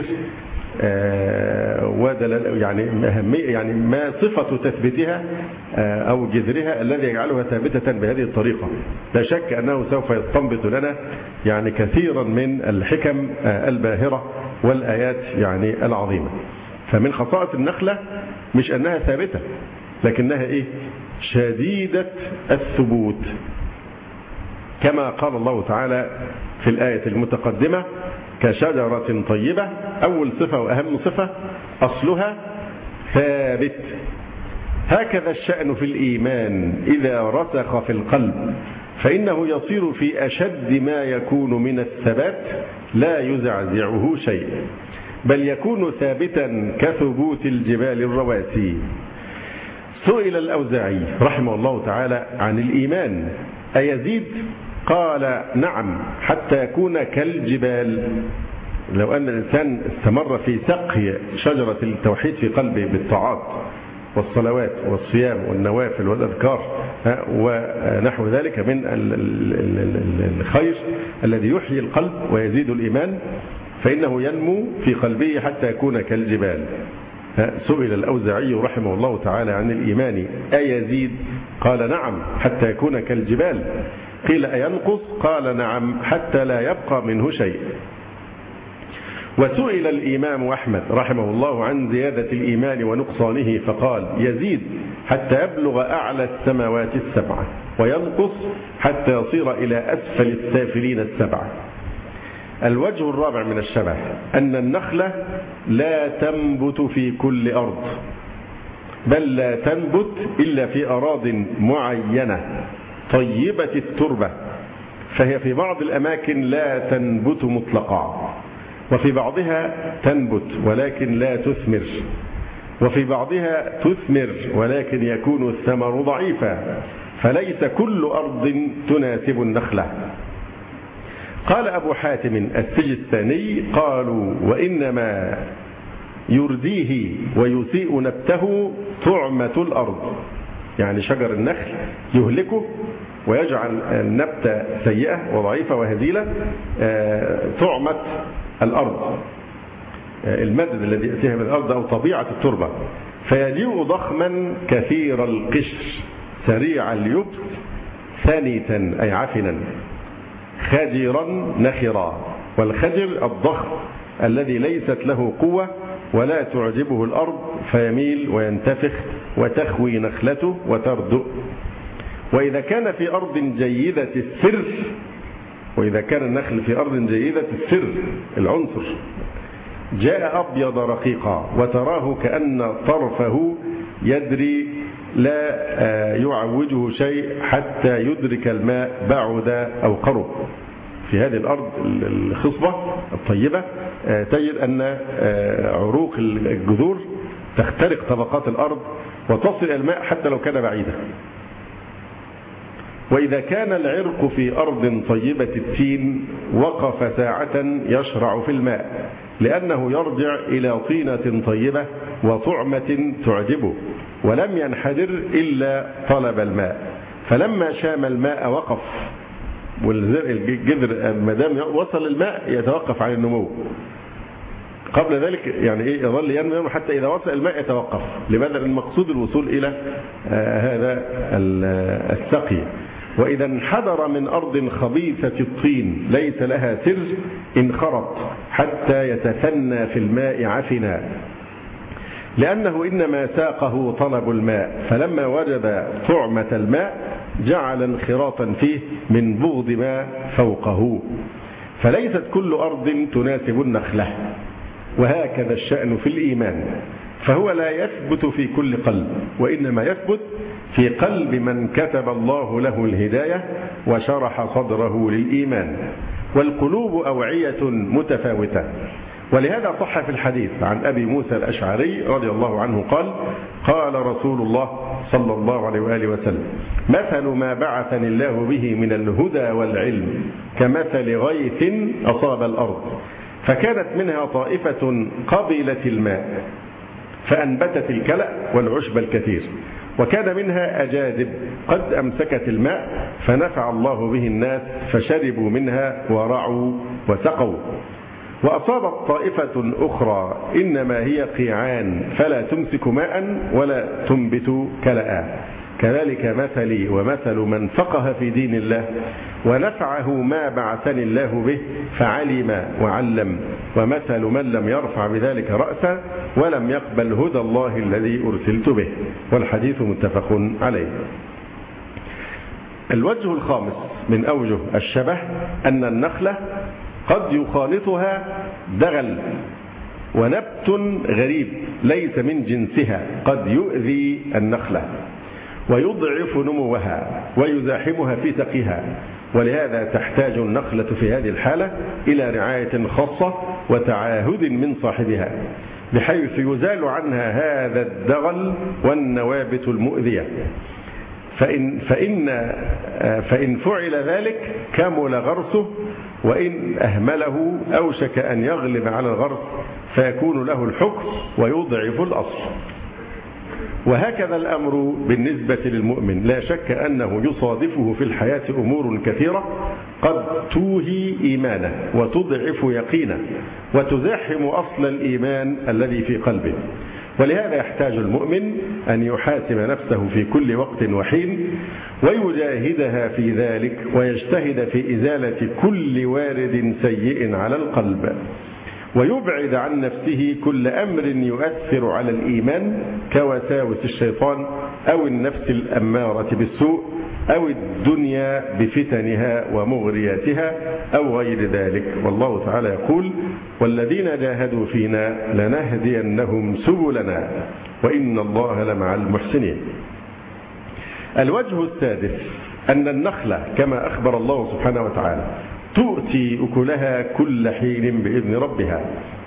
Speaker 3: ودلال يعني أهمية، يعني ما صفة تثبيتها أو جذرها الذي يجعلها ثابتة بهذه الطريقة. لا شك أنه سوف يستنبط لنا يعني كثيرا من الحكم الباهرة والآيات يعني العظيمة. فمن خصائص النخلة مش أنها ثابتة، لكنها شديدة الثبوت، كما قال الله تعالى في الآية المتقدمة: كشجرة طيبة. أول صفة وأهم صفة أصلها ثابت. هكذا الشأن في الإيمان إذا رسخ في القلب فإنه يصير في أشد ما يكون من الثبات، لا يزعزعه شيء، بل يكون ثابتا كثبوت الجبال الرواسي. سئل الأوزاعي رحمه الله تعالى عن الإيمان: أيزيد؟ قال: نعم، حتى يكون كالجبال. لو أن الإنسان استمر في سقي شجرة التوحيد في قلبه بالطاعات والصلوات والصيام والنوافل والأذكار ونحو ذلك من الخير الذي يحيي القلب ويزيد الإيمان، فإنه ينمو في قلبه حتى يكون كالجبال. سئل الأوزاعي رحمه الله تعالى عن الإيمان: أيزيد؟ قال: نعم، حتى يكون كالجبال. قيل: أينقص؟ قال: نعم، حتى لا يبقى منه شيء. وسئل الإمام أحمد رحمه الله عن زيادة الإيمان ونقصانه فقال: يزيد حتى يبلغ أعلى السماوات السبعة، وينقص حتى يصير إلى أسفل السافلين السبعة. الوجه الرابع من الشبه أن النخلة لا تنبت في كل أرض، بل لا تنبت إلا في أراضٍ معينة طيبة التربة، فهي في بعض الأماكن لا تنبت مطلقا، وفي بعضها تنبت ولكن لا تثمر، وفي بعضها تثمر ولكن يكون الثمر ضعيفا، فليس كل أرض تناسب النخلة. قال أبو حاتم السجستاني: قالوا: وإنما يرديه ويسيء نبته طعمة الأرض، يعني شجر النخل يهلكه ويجعل النبتة سيئة وضعيفة وهزيلة، طعمة الأرض، المدد الذي يأتيها من الأرض أو طبيعة التربة، فيجيء ضخما كثير القشر سريع اليبس ثانية أي عفنا، خجرا نخرا. والخجر الضخم الذي ليست له قوة ولا تعجبه الأرض، فيميل وينتفخ وتخوي نخلته وتردؤ. وإذا كان في أرض جيدة السر، وإذا كان النخل في أرض جيدة السر العنصر، جاء أبيض رقيقا وتراه كأن طرفه يدري لا يعوجه شيء حتى يدرك الماء بعد أو قرب. في هذه الأرض الخصبة الطيبة تجد أن عروق الجذور تخترق طبقات الأرض وتصل إلى الماء حتى لو كان بعيدا. وإذا كان العرق في أرض طيبة التين وقف ساعة يشرع في الماء، لأنه يرجع إلى طينة طيبة وطعمة تعجبه، ولم ينحدر إلا طلب الماء، فلما شام الماء وقف. والجذر ما دام وصل الماء يتوقف عن النمو، قبل ذلك يعني يظل ينمو حتى إذا وصل الماء يتوقف. لماذا؟ المقصود الوصول إلى هذا السقي. وإذا انحدر من أرض خبيثة الطين ليس لها سر انخرط حتى يتثنى في الماء عفنا، لأنه إنما ساقه طلب الماء، فلما وجد طعمة الماء جعل انخراطا فيه من بغض ما فوقه. فليست كل أرض تناسب النخلة، وهكذا الشأن في الإيمان، فهو لا يثبت في كل قلب، وإنما يثبت في قلب من كتب الله له الهداية وشرح صدره للإيمان. والقلوب أوعية متفاوتة، ولهذا صح في الحديث عن أبي موسى الأشعري رضي الله عنه قال: قال رسول الله صلى الله عليه وآله وسلم: مثل ما بعثني الله به من الهدى والعلم كمثل غيث أصاب الأرض، فكانت منها طائفة قبلت الماء فأنبتت الكلأ والعشب الكثير، وكان منها أجادب قد أمسكت الماء فنفع الله به الناس فشربوا منها ورعوا وسقوا. وأصابت طائفة أخرى إنما هي قيعان فلا تمسك ماء ولا تنبت كلأ، كذلك مثلي ومثل من فقه في دين الله ونفعه ما بعثني الله به فعلم وعلم، ومثل من لم يرفع بذلك رأسا ولم يقبل هدى الله الذي أرسلت به. والحديث متفق عليه. الوجه الخامس من أوجه الشبه أن النخلة قد يخالطها دغل ونبت غريب ليس من جنسها قد يؤذي النخلة ويضعف نموها ويزاحمها في سقيها، ولهذا تحتاج النخلة في هذه الحالة إلى رعاية خاصة وتعاهد من صاحبها، بحيث يزال عنها هذا الدغل والنوابت المؤذية. فإن فعل ذلك كمل غرسه، وإن أهمله أوشك أن يغلب على الغرس فيكون له الحكم ويضعف الأصل. وهكذا الأمر بالنسبة للمؤمن، لا شك أنه يصادفه في الحياة أمور كثيرة قد توهي إيمانه وتضعف يقينه وتزاحم أصل الإيمان الذي في قلبه. ولهذا يحتاج المؤمن أن يحاسب نفسه في كل وقت وحين ويجاهدها في ذلك، ويجتهد في إزالة كل وارد سيء على القلب، ويبعد عن نفسه كل أمر يؤثر على الإيمان كوساوس الشيطان أو النفس الأمارة بالسوء أو الدنيا بفتنها ومغرياتها أو غير ذلك. والله تعالى يقول: والذين جاهدوا فينا لنهدينهم سبلنا وإن الله لمع المحسنين. الوجه السادس أن النخلة كما أخبر الله سبحانه وتعالى تؤتي أكلها كل حين بإذن ربها،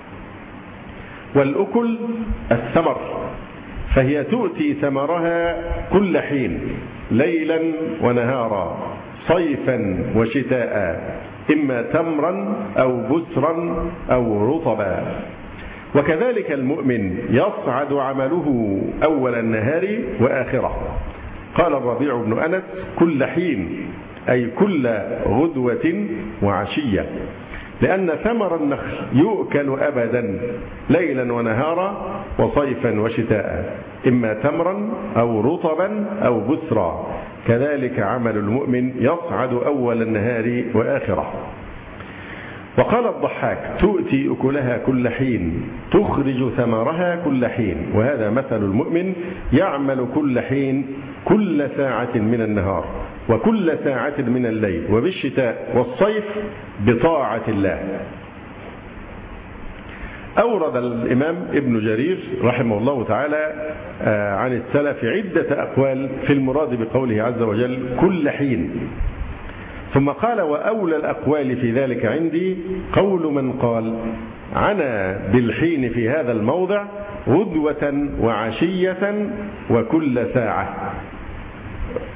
Speaker 3: والأكل الثمر، فهي تؤتي ثمرها كل حين ليلا ونهارا صيفا وشتاء، إما تمرا أو بسرا أو رطبا. وكذلك المؤمن يصعد عمله أول النهار وآخره. قال الربيع بن أنس: كل حين، أي كل غدوة وعشية، لأن ثمر النخل يؤكل أبدا ليلا ونهارا وصيفا وشتاء، إما تمرا أو رطبا أو بسرا. كذلك عمل المؤمن يصعد أول النهار وآخره. وقال الضحاك: تؤتي أكلها كل حين، تخرج ثمرها كل حين. وهذا مثل المؤمن يعمل كل حين، كل ساعة من النهار وكل ساعة من الليل، وبالشتاء والصيف بطاعة الله. أورد الإمام ابن جرير رحمه الله تعالى عن السلف عدة أقوال في المراد بقوله عز وجل كل حين، ثم قال: وأولى الأقوال في ذلك عندي قول من قال: عنا بالحين في هذا الموضع غدوة وعشية وكل ساعة.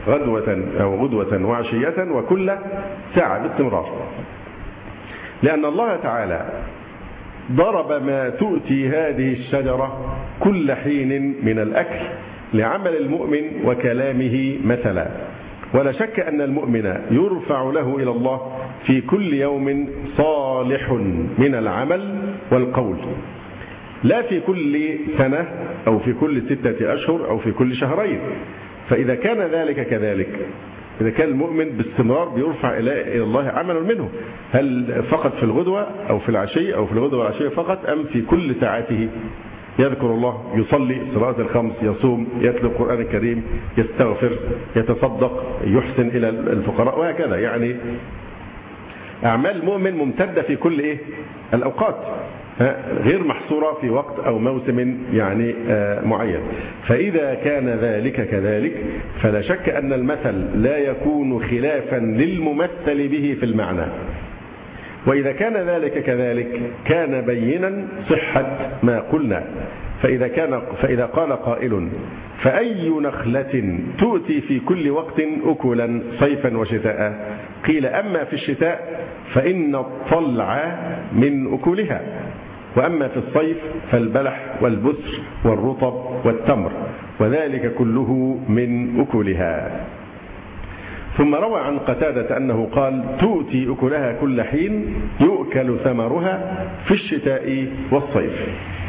Speaker 3: غدوة وعشية وكل ساعة باستمرار. لأن الله تعالى ضرب ما تؤتي هذه الشجرة كل حين من الأكل لعمل المؤمن وكلامه مثلا. ولا شك أن المؤمن يرفع له إلى الله في كل يوم صالح من العمل والقول، لا في كل سنة أو في كل 6 أشهر أو في كل شهرين. فإذا كان ذلك كذلك، إذا كان المؤمن باستمرار بيرفع إلى الله عمل منه، هل فقط في الغدوة أو في العشي أو في الغدوة والعشية فقط، أم في كل ساعاته يذكر الله، يصلي الصلوات الخمس، يصوم، يتلو القرآن الكريم، يستغفر، يتصدق، يحسن إلى الفقراء، وهكذا. يعني أعمال المؤمن ممتدة في كل الأوقات، غير محصورة في وقت أو موسم يعني معين. فإذا كان ذلك كذلك فلا شك أن المثل لا يكون خلافا للممثل به في المعنى. وإذا كان ذلك كذلك كان بينا صحة ما قلنا. فإذا قال قائل: فأي نخلة تؤتي في كل وقت أكلا صيفا وشتاء؟ قيل: أما في الشتاء فإن الطلع من أكلها، وأما في الصيف فالبلح والبسر والرطب والتمر، وذلك كله من أكلها. ثم روى عن قتادة أنه قال: تؤتي أكلها كل حين، يؤكل ثمرها في الشتاء والصيف.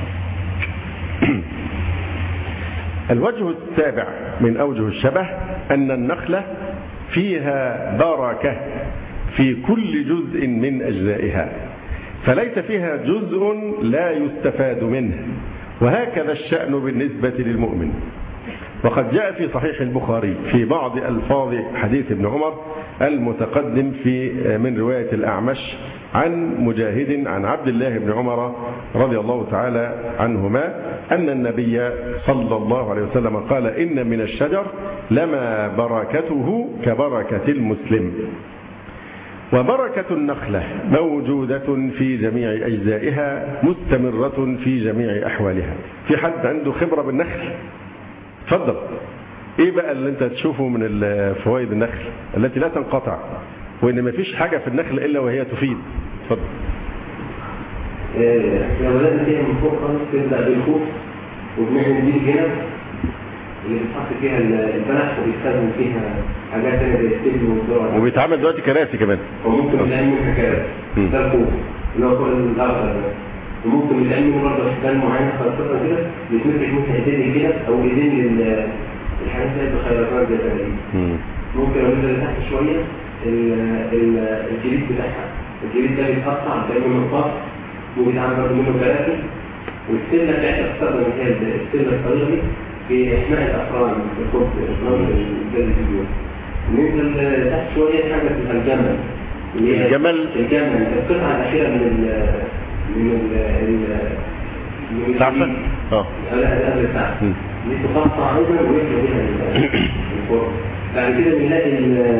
Speaker 3: الوجه السابع من أوجه الشبه أن النخلة فيها بركة في كل جزء من أجزائها، فليس فيها جزء لا يستفاد منه، وهكذا الشأن بالنسبة للمؤمن. وقد جاء في صحيح البخاري في بعض ألفاظ حديث ابن عمر المتقدم من رواية الأعمش عن مجاهد عن عبد الله بن عمر رضي الله تعالى عنهما أن النبي صلى الله عليه وسلم قال: إن من الشجر لما بركته كبركة المسلم. وبركة النخلة موجودة في جميع أجزائها مستمرة في جميع أحوالها. في حد عنده خبرة بالنخل؟ تفضل. ايه بقى اللي انت تشوفه من فوائد النخل التي لا تنقطع، وان ما فيش حاجة في النخل الا وهي تفيد؟ تفضل.
Speaker 4: لو بدأنا فيها من فوق خالص تبدأ بالخوف، وبنعمل دي الجنب اللي بتحط فيها البلح، وبيستخدم فيها حاجات ثانيه زي السلم والذره،
Speaker 3: وبيتعمل دلوقتي كراسي كمان،
Speaker 4: وممكن نعمل منها كراسي. ده الخوف اللي هو فوق الأرض ده. وممكن نعمل منه برضه اشكال معينه خاصه كده بتمسك مثلا ايدين الجنب او ايدين الحاجات اللي بخيرات زي كده. ممكن لو نزل تحت شويه الجليد بتاعها، الجليد ده بيتقطع زي ما نقاط، وبيتعمل برضه منه كراسي. والسله بتاعتها بتستخدم هي السله الطريقه دي في احماء الافران في الخبز زي الفيديو. ننزل تحت شويه حاجه اسمها الجمل. الجمل القطعه الاخيره من
Speaker 3: تعرفه؟
Speaker 4: لا بتاعها دي تقطع ايضا ويحلو بها الفرن. بعد كده بنلاقي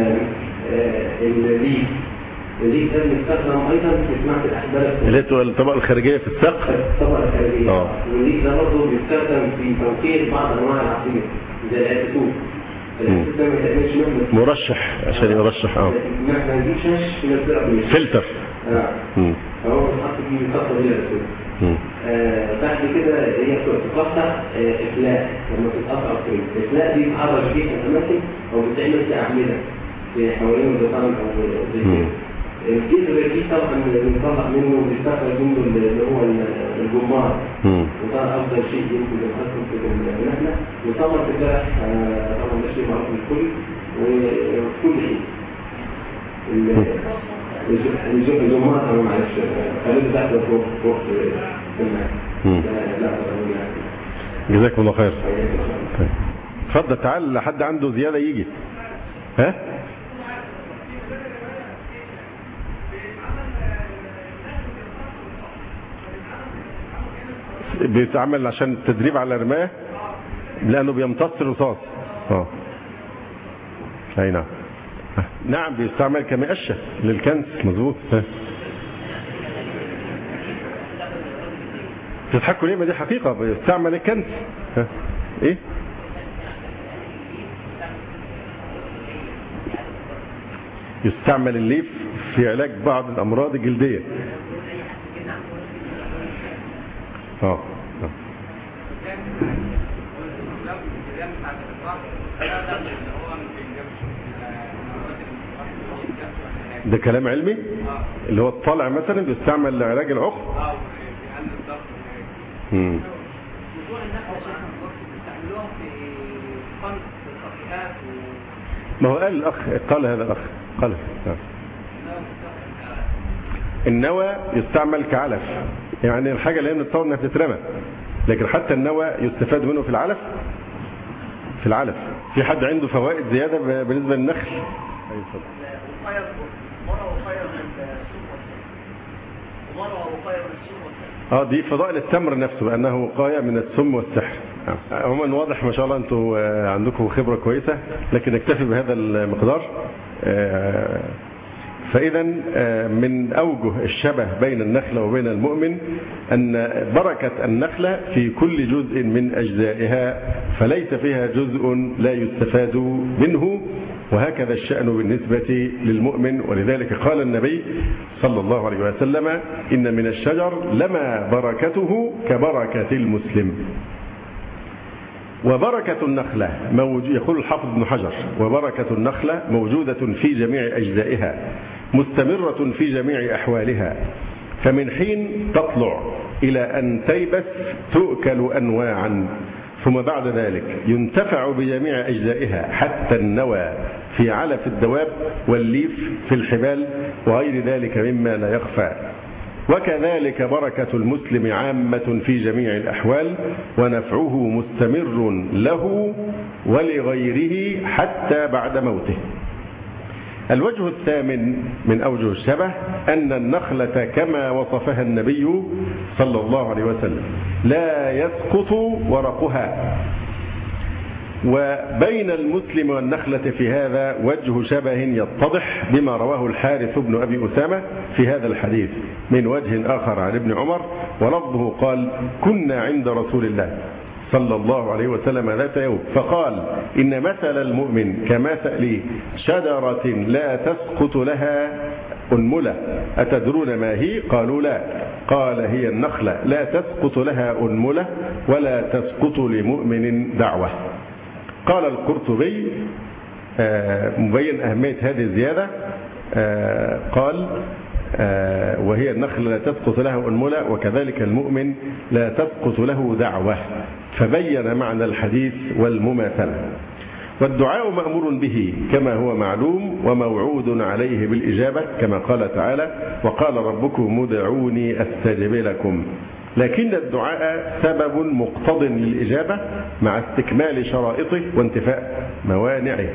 Speaker 4: الليك ده بنستخدم ايضا في صناعه الاحبال
Speaker 3: اللي هي الطبقه الخارجيه في السقف.
Speaker 4: الطبقه الخارجيه. والليك ده برضه بيستخدم في توقير بعض انواع العصير زي العسول. العسول ده ما تعملش مهما
Speaker 3: مرشح عشان يرشح.
Speaker 4: ما نجيبش ننزلها
Speaker 3: فلتر.
Speaker 4: هو بيتحط فيه القطه دي العسول. بعد كده هي بتتقطع افلاء. لما تتقطع افلاء دي بتعرض فيها الاماكن او بتعمل اعمده في حوالين البطان او زي كده. الجذر دي طبعا بنطلع منه بنستخرج منه اللي هو الجمار، وده افضل شيء يمكن نحطه في النخله. وطبعا الفرح طبعا ده شيء معروف للكل وكل شيء. الجمار انا معلش خليته تحت فوق في الماء.
Speaker 3: جزاكم الله خير. اتفضل تعال، لحد عنده زياده يجي. ها بيتعمل عشان التدريب على الرماية لأنه بيمتص الرصاص. أي نعم. نعم بيستعمل كمقشة للكنس. مظبوط. تضحكوا ليه؟ ما دي حقيقة بيستعمل الكنس. ايه يستعمل الليف في علاج بعض الأمراض الجلدية. ده كلام علمي اللي هو الطلع مثلا بيستعمل لعلاج العقم. ما هو قال الأخ، قال هذا الأخ، قال النوى يستعمل كعلف، يعني الحاجة اللي هي بنتصور انها بتترمى، لكن حتى النوى يستفاد منه في العلف. في العلف في حد عنده فوائد زيادة بالنسبة للنخل؟ دي فضائل التمر نفسه بأنه وقاية من السم والسحر. عموما واضح ما شاء الله انتوا عندكم خبرة كويسة، لكن نكتفي بهذا المقدار. فإذا من أوجه الشبه بين النخلة وبين المؤمن أن بركة النخلة في كل جزء من أجزائها، فليس فيها جزء لا يستفاد منه، وهكذا الشأن بالنسبة للمؤمن. ولذلك قال النبي صلى الله عليه وسلم: إن من الشجر لما بركته كبركة المسلم. وبركة النخلة يقول الحافظ ابن حجر: وبركة النخلة موجودة في جميع أجزائها، مستمرة في جميع أحوالها، فمن حين تطلع إلى أن تيبس تؤكل أنواعا، ثم بعد ذلك ينتفع بجميع أجزائها حتى النوى في علف الدواب والليف في الحبال وغير ذلك مما لا يخفى. وكذلك بركة المسلم عامة في جميع الأحوال، ونفعه مستمر له ولغيره حتى بعد موته. الوجه الثامن من أوجه الشبه أن النخلة كما وصفها النبي صلى الله عليه وسلم لا يسقط ورقها. وبين المسلم والنخلة في هذا وجه شبه يتضح بما رواه الحارث بن أبي أسامة في هذا الحديث من وجه آخر عن ابن عمر، ولفظه قال: كنا عند رسول الله صلى الله عليه وسلم ذات يوم فقال: إن مثل المؤمن كمثل شجرة لا تسقط لها أنملة، أتدرون ما هي؟ قالوا لا. قال: هي النخلة لا تسقط لها أنملة ولا تسقط لمؤمن دعوة. قال القرطبي مبين أهمية هذه الزيادة، قال: وهي النخلة لا تسقط له أنملة وكذلك المؤمن لا تسقط له دعوة، فبين معنى الحديث والمماثلة. والدعاء مأمور به كما هو معلوم وموعود عليه بالإجابة، كما قال تعالى: وقال ربكم ادعوني أستجب لكم. لكن الدعاء سبب مقتض للإجابة مع استكمال شرائطه وانتفاء موانعه.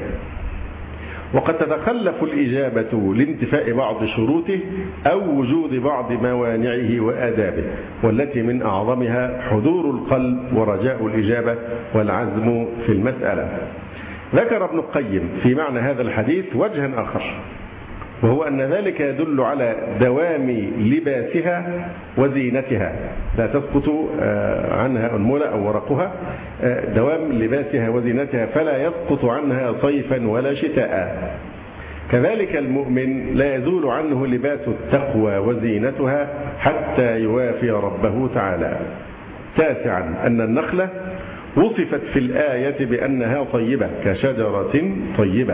Speaker 3: وقد تتخلف الإجابة لانتفاء بعض شروطه أو وجود بعض موانعه وآدابه، والتي من أعظمها حضور القلب ورجاء الإجابة والعزم في المسألة. ذكر ابن القيم في معنى هذا الحديث وجها آخر، وهو أن ذلك يدل على دوام لباسها وزينتها، لا تسقط عنها أنملة أو ورقها، دوام لباسها وزينتها فلا يسقط عنها صيفا ولا شتاء. كذلك المؤمن لا يزول عنه لباس التقوى وزينتها حتى يوافي ربه تعالى. تاسعا أن النخلة وصفت في الآية بأنها طيبة كشجرة طيبة،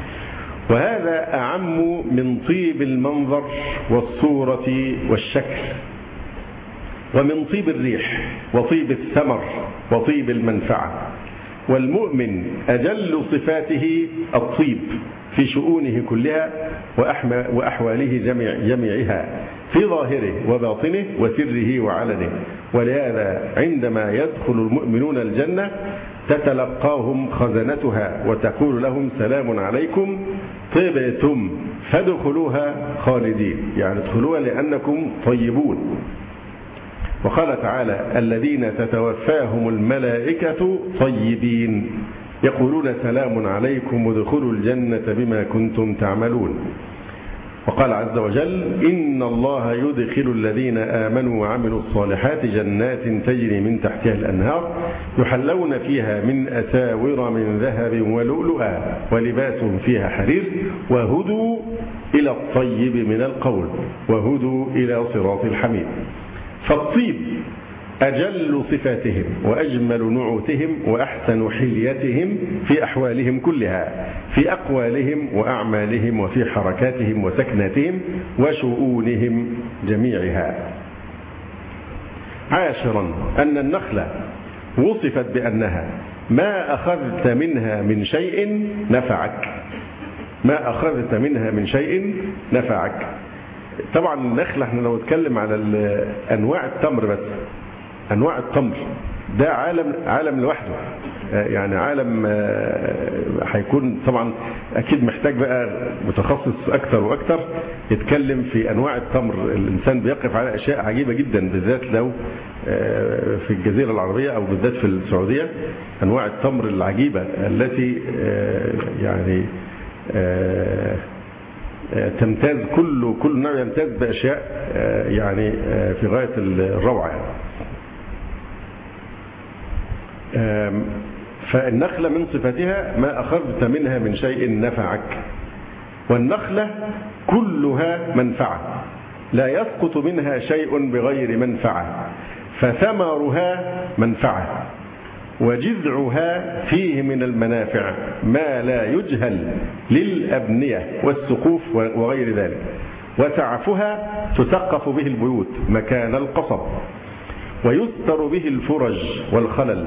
Speaker 3: وهذا أعم من طيب المنظر والصورة والشكل، ومن طيب الريح وطيب الثمر وطيب المنفعة. والمؤمن أجل صفاته الطيب في شؤونه كلها وأحواله جميعها، في ظاهره وباطنه وسره وعلنه. ولهذا عندما يدخل المؤمنون الجنة تتلقاهم خزنتها وتقول لهم: سلام عليكم طبتم فادخلوها خالدين، يعني ادخلوها لأنكم طيبون. وقال تعالى: الذين تتوفاهم الملائكة طيبين يقولون سلام عليكم ادخلوا الجنة بما كنتم تعملون. وقال عز وجل إن الله يدخل الذين آمنوا وعملوا الصالحات جنات تجري من تحتها الأنهار يحلون فيها من أساور من ذهب ولؤلؤا ولباسهم فيها حرير وهدوا إلى الطيب من القول وهدوا إلى صراط الحميد. فالطيب أجل صفاتهم وأجمل نعوتهم وأحسن حليتهم في أحوالهم كلها، في أقوالهم وأعمالهم وفي حركاتهم وسكناتهم وشؤونهم جميعها. عاشرا أن النخلة وصفت بأنها ما أخذت منها من شيء نفعك، ما أخذت منها من شيء نفعك. طبعا النخلة احنا لو نتكلم على أنواع التمر بس، أنواع التمر ده عالم لوحده، يعني عالم هيكون طبعا أكيد محتاج بقى متخصص أكثر وأكثر يتكلم في أنواع التمر. الإنسان بيقف على أشياء عجيبة جدا، بالذات لو في الجزيرة العربية أو بالذات في السعودية، أنواع التمر العجيبة التي يعني تمتاز كل نوع يمتاز بأشياء يعني في غاية الروعة. فالنخلة من صفتها ما أخذت منها من شيء نفعك، والنخلة كلها منفعة لا يسقط منها شيء بغير منفعة، فثمرها منفعة وجذعها فيه من المنافع ما لا يجهل للأبنية والسقوف وغير ذلك، وسعفها تسقف به البيوت مكان القصب ويستر به الفرج والخلل،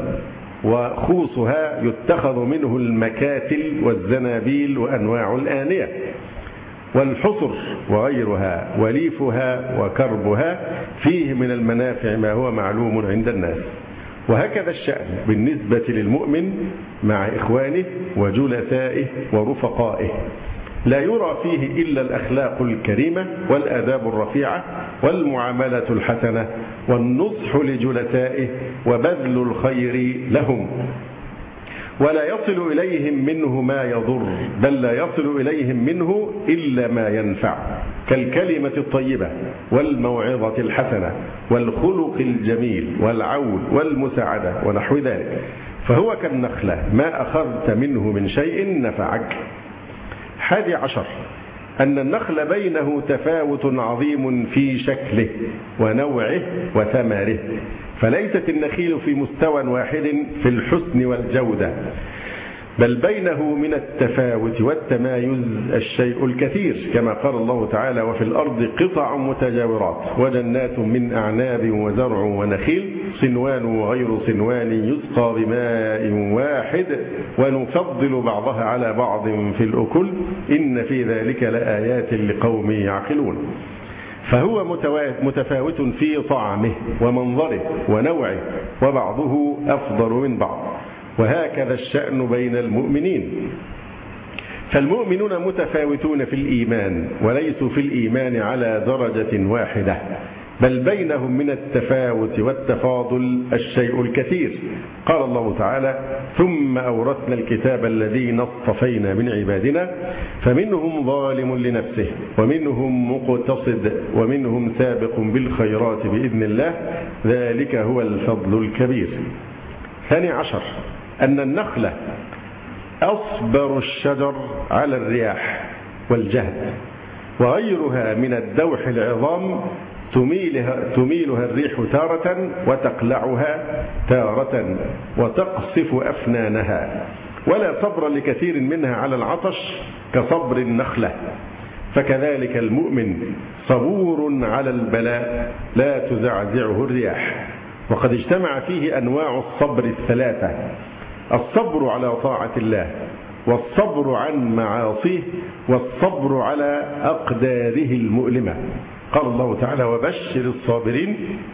Speaker 3: وخوصها يتخذ منه المكاتل والزنابيل وأنواع الآنية والحصر وغيرها، وليفها وكربها فيه من المنافع ما هو معلوم عند الناس. وهكذا الشأن بالنسبة للمؤمن مع إخوانه وجلسائه ورفقائه، لا يرى فيه إلا الأخلاق الكريمة والآداب الرفيعة والمعاملة الحسنة والنصح لجلسائه وبذل الخير لهم، ولا يصل إليهم منه ما يضر، بل لا يصل إليهم منه إلا ما ينفع، كالكلمة الطيبة والموعظة الحسنة والخلق الجميل والعون والمساعدة ونحو ذلك. فهو كالنخلة ما أخذت منه من شيء نفعك. 11 أن النخل بينه تفاوت عظيم في شكله ونوعه وثمره، فليست النخيل في مستوى واحد في الحسن والجودة، بل بينه من التفاوت والتمايز الشيء الكثير، كما قال الله تعالى وفي الأرض قطع متجاورات وجنات من أعناب وزرع ونخيل صنوان وغير صنوان يسقى بماء واحد ونفضل بعضها على بعض في الأكل إن في ذلك لآيات لقوم يعقلون. فهو متفاوت في طعمه ومنظره ونوعه، وبعضه أفضل من بعض، وهكذا الشأن بين المؤمنين. فالمؤمنون متفاوتون في الإيمان وليسوا في الإيمان على درجة واحدة، بل بينهم من التفاوت والتفاضل الشيء الكثير. قال الله تعالى ثم أورثنا الكتاب الذين اصطفينا من عبادنا فمنهم ظالم لنفسه ومنهم مقتصد ومنهم سابق بالخيرات بإذن الله ذلك هو الفضل الكبير. 12 أن النخلة أصبر الشجر على الرياح والجهد، وغيرها من الدوح العظام تميلها الريح تارة وتقلعها تارة وتقصف أفنانها، ولا صبر لكثير منها على العطش كصبر النخلة. فكذلك المؤمن صبور على البلاء لا تزعزعه الرياح. وقد اجتمع فيه أنواع الصبر الثلاثة: الصبر على طاعة الله، والصبر عن معاصيه، والصبر على أقداره المؤلمة. قال الله تعالى وبشر الصابرين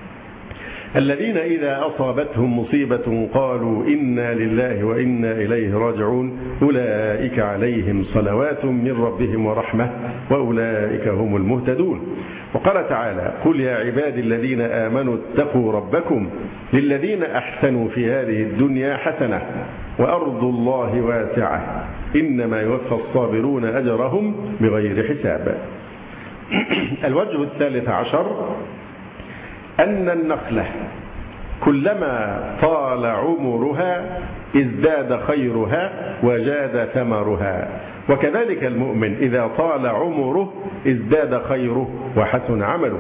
Speaker 3: الذين إذا أصابتهم مصيبة قالوا إنا لله وإنا إليه راجعون أولئك عليهم صلوات من ربهم ورحمة وأولئك هم المهتدون. وقال تعالى قل يا عبادي الذين آمنوا اتقوا ربكم للذين أحسنوا في هذه الدنيا حسنة وأرض الله واسعة إنما يوفى الصابرون أجرهم بغير حساب. الوجه الثالث عشر أن النخلة كلما طال عمرها ازداد خيرها وجاد ثمرها، وكذلك المؤمن إذا طال عمره ازداد خيره وحسن عمله.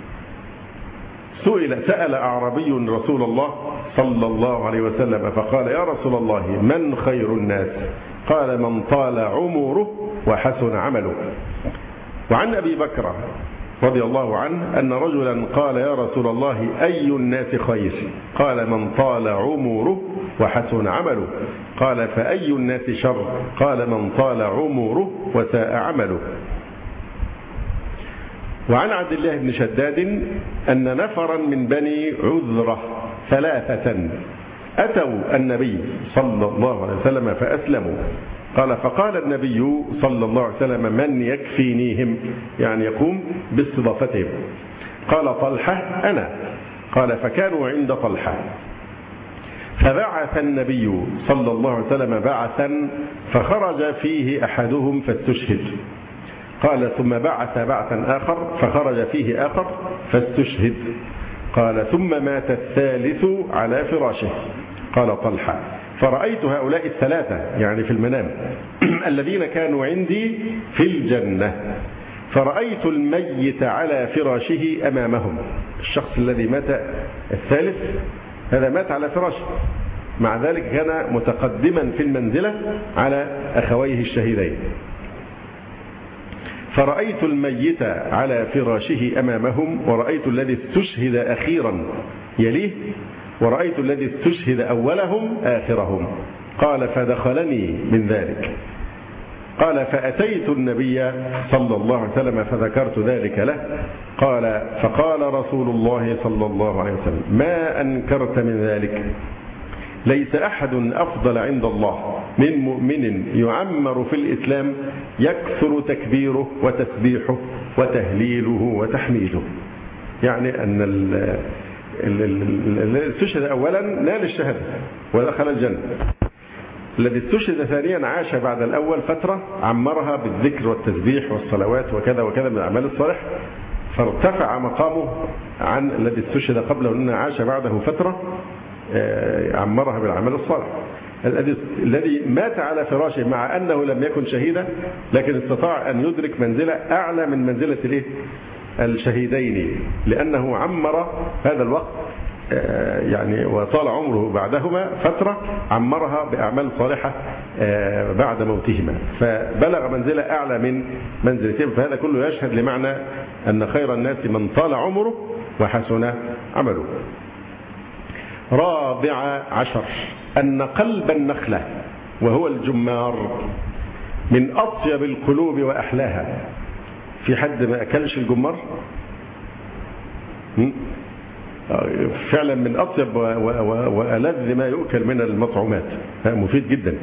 Speaker 3: سأل أعرابي رسول الله صلى الله عليه وسلم فقال: يا رسول الله من خير الناس؟ قال: من طال عمره وحسن عمله. وعن أبي بكر رضي الله عنه أن رجلا قال: يا رسول الله أي الناس خير؟ قال: من طال عمره وحسن عمله. قال: فأي الناس شر؟ قال: من طال عمره وساء عمله. وعن عبد الله بن شداد أن نفرا من بني عذرة ثلاثة أتوا النبي صلى الله عليه وسلم فأسلموا. قال: فقال النبي صلى الله عليه وسلم: من يكفينيهم؟ يعني يقوم باستضافتهم. قال: طلحة أنا. قال: فكانوا عند طلحة. فبعث النبي صلى الله عليه وسلم بعثا فخرج فيه أحدهم فاستشهد. قال: ثم بعث بعثا آخر فخرج فيه آخر فاستشهد. قال: ثم مات الثالث على فراشه. قال طلحة: فرأيت هؤلاء الثلاثة يعني في المنام الذين كانوا عندي في الجنة، فرأيت الميت على فراشه أمامهم. الشخص الذي مات الثالث هذا مات على فراشه، مع ذلك كان متقدما في المنزلة على أخويه الشهيدين. فرأيت الميت على فراشه أمامهم، ورأيت الذي استشهد أخيرا يليه، ورأيت الذي استشهد أولهم آخرهم. قال: فدخلني من ذلك. قال: فأتيت النبي صلى الله عليه وسلم فذكرت ذلك له. قال: فقال رسول الله صلى الله عليه وسلم: ما أنكرت من ذلك؟ ليس أحد أفضل عند الله من مؤمن يعمر في الإسلام يكثر تكبيره وتسبيحه وتهليله وتحميده. يعني أن الذي استشهد أولا نال الشهادة ودخل الجنة، الذي استشهد ثانيا عاش بعد الأول فترة عمرها بالذكر والتسبيح والصلوات وكذا وكذا من الأعمال الصالحة، فارتفع مقامه عن الذي استشهد قبله لأنه عاش بعده فترة عمرها بالأعمال الصالحة. الذي مات على فراشه مع أنه لم يكن شهيدا لكن استطاع أن يدرك منزلة أعلى من منزلة الشهيدين، لأنه عمر هذا الوقت يعني وطال عمره بعدهما فترة عمرها بأعمال صالحة بعد موتهما، فبلغ منزلة أعلى من منزلتهم. فهذا كله يشهد لمعنى أن خير الناس من طال عمره وحسن عمله. رابع عشر أن قلب النخلة وهو الجمار من أطيب القلوب وأحلاها. في حد ما أكلش الجمار؟ فعلا من أطيب وألذ ما يؤكل من المطعومات، مفيد جدا.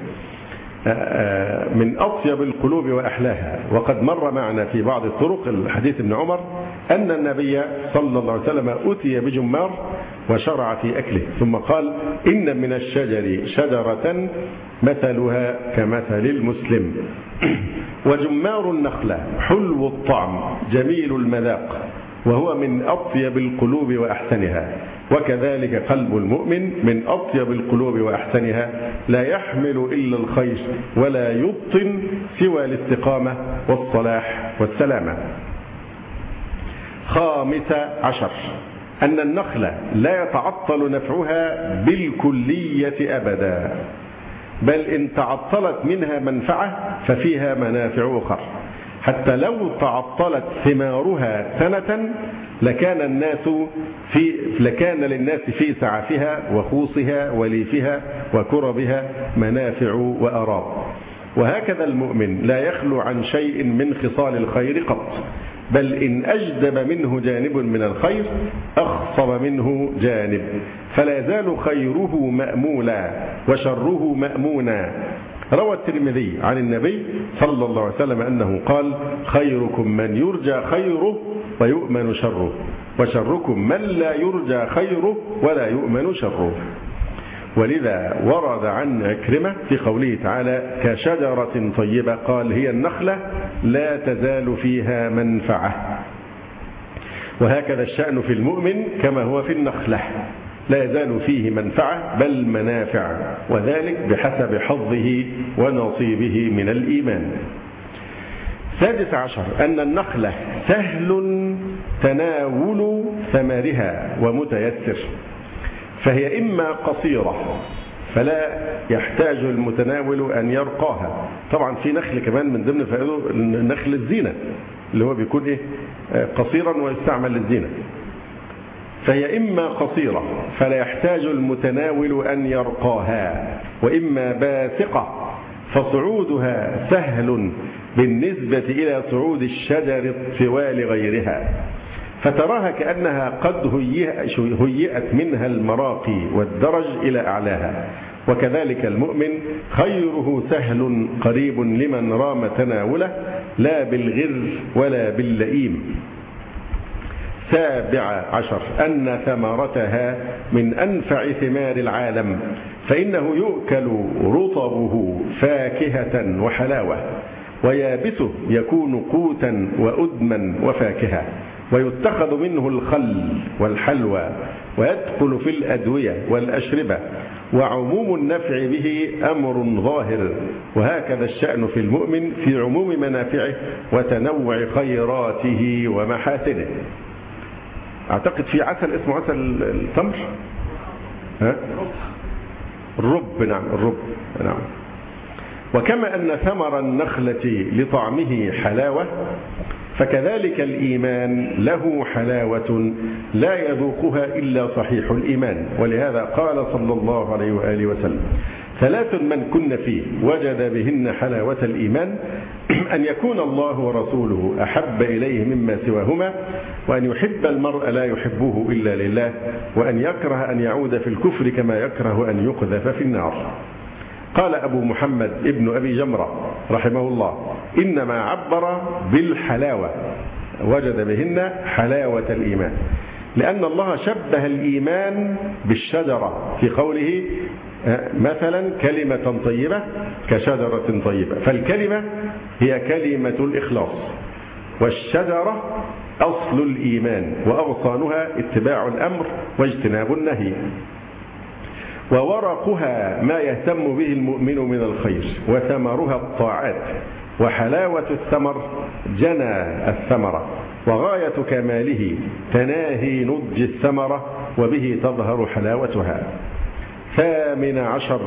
Speaker 3: من أطيب القلوب وأحلاها. وقد مر معنا في بعض الطرق الحديث ابن عمر أن النبي صلى الله عليه وسلم أتي بجمار وشرع في أكله ثم قال: إن من الشجر شجرة مثلها كمثل المسلم. وجمار النخلة حلو الطعم جميل المذاق وهو من أطيب القلوب وأحسنها، وكذلك قلب المؤمن من أطيب القلوب وأحسنها، لا يحمل إلا الخير ولا يبطن سوى الاستقامة والصلاح والسلامة. خامس عشر أن النخلة لا يتعطل نفعها بالكلية أبدا، بل إن تعطلت منها منفعة ففيها منافع أخرى، حتى لو تعطلت ثمارها سنة لكان للناس في سعفها وخوصها وليفها وكربها منافع وأراض. وهكذا المؤمن لا يخلو عن شيء من خصال الخير قط، بل إن أجدب منه جانب من الخير أخصب منه جانب، فلا يزال خيره مأمولا وشره مأمونا. روى الترمذي عن النبي صلى الله عليه وسلم أنه قال: خيركم من يرجى خيره ويؤمن شره، وشركم من لا يرجى خيره ولا يؤمن شره. ولذا ورد عن عكرمة في قوله تعالى: كشجرة طيبة، قال: هي النخلة لا تزال فيها منفعة. وهكذا الشأن في المؤمن كما هو في النخلة، لا يزال فيه منفعة بل منافع، وذلك بحسب حظه ونصيبه من الإيمان. 16 أن النخلة سهل تناول ثمرها ومتيسر، فهي إما قصيرة فلا يحتاج المتناول أن يرقاها. طبعا في نخل كمان من ضمن فائده نخل الزينة اللي هو بيكون قصيرا ويستعمل للزينة. فهي إما قصيرة فلا يحتاج المتناول أن يرقاها، وإما باسقة فصعودها سهل بالنسبة إلى صعود الشجر الطوال غيرها، فتراها كأنها قد هيئت منها المراقي والدرج إلى أعلاها. وكذلك المؤمن خيره سهل قريب لمن رام تناوله، لا بالغر ولا باللئيم. 17 أن ثمرتها من أنفع ثمار العالم، فإنه يؤكل رطبه فاكهة وحلاوة، ويابسه يكون قوتا وأدما وفاكهة، ويتخذ منه الخل والحلوى، ويدخل في الأدوية والأشربة، وعموم النفع به أمر ظاهر. وهكذا الشأن في المؤمن في عموم منافعه وتنوع خيراته ومحاسنه. أعتقد في عسل اسمه عسل التمر، الرب. نعم الرب. نعم. وكما أن ثمر النخلة لطعمه حلاوة، فكذلك الإيمان له حلاوة لا يذوقها إلا صحيح الإيمان. ولهذا قال صلى الله عليه وآله وسلم: 3 من كن فيه وجد بهن حلاوة الإيمان: أن يكون الله ورسوله أحب إليه مما سواهما، وأن يحب المرء لا يحبه إلا لله، وأن يكره أن يعود في الكفر كما يكره أن يقذف في النار. قال أبو محمد ابن أبي جمرة رحمه الله: إنما عبر بالحلاوة، وجد بهن حلاوة الإيمان، لأن الله شبه الإيمان بالشجرة في قوله مثلا كلمة طيبة كشجرة طيبة. فالكلمة هي كلمة الإخلاص، والشجرة أصل الإيمان، وأغصانها اتباع الأمر واجتناب النهي، وورقها ما يهتم به المؤمن من الخير، وثمرها الطاعات، وحلاوة الثمر جنى الثمرة، وغاية كماله تناهي نضج الثمرة، وبه تظهر حلاوتها. 18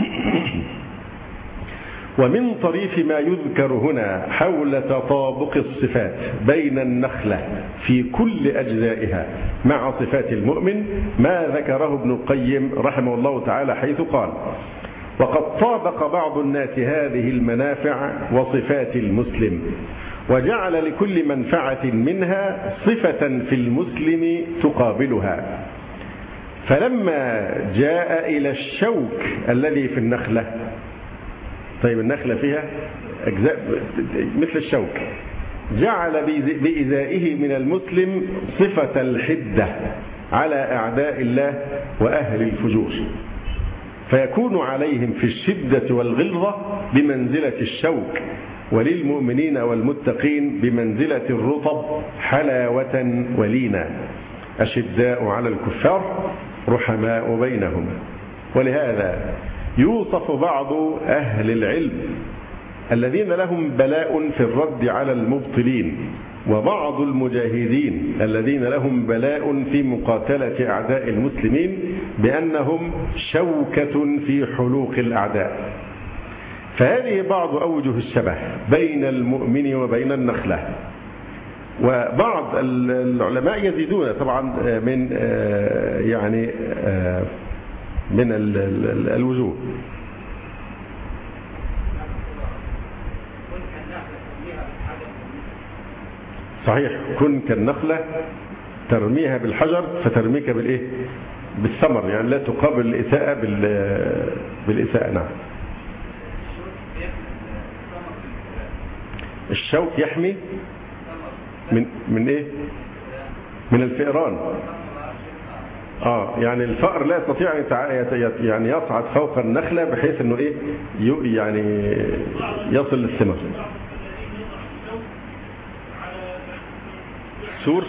Speaker 3: ومن طريف ما يذكر هنا حول تطابق الصفات بين النخلة في كل أجزائها مع صفات المؤمن ما ذكره ابن القيم رحمه الله تعالى، حيث قال: وقد طابق بعض الناس هذه المنافع وصفات المسلم، وجعل لكل منفعة منها صفة في المسلم تقابلها، فلما جاء إلى الشوك الذي في النخلة، طيب النخلة فيها أجزاء مثل الشوك، جعل بإزائه من المسلم صفة الحدة على أعداء الله وأهل الفجور، فيكون عليهم في الشدة والغلظة بمنزلة الشوك، وللمؤمنين والمتقين بمنزلة الرطب حلاوة ولينا، أشداء على الكفار رحماء بينهم. ولهذا يوصف بعض أهل العلم الذين لهم بلاء في الرد على المبطلين، وبعض المجاهدين الذين لهم بلاء في مقاتلة أعداء المسلمين، بأنهم شوكة في حلوق الأعداء. فهذه بعض أوجه الشبه بين المؤمن وبين النخلة. وبعض العلماء يزيدون طبعا من الوجوه. صحيح، كن كالنخلة ترميها بالحجر فترميك بالإيه؟ بالثمر، يعني لا تقابل الإساءة بالإساءة. نعم. الشوك يحمي من إيه؟ من الفئران. يعني الفأر لا يستطيع يعني يصعد فوق النخلة بحيث انه ايه يعني يصل للثمر. السور.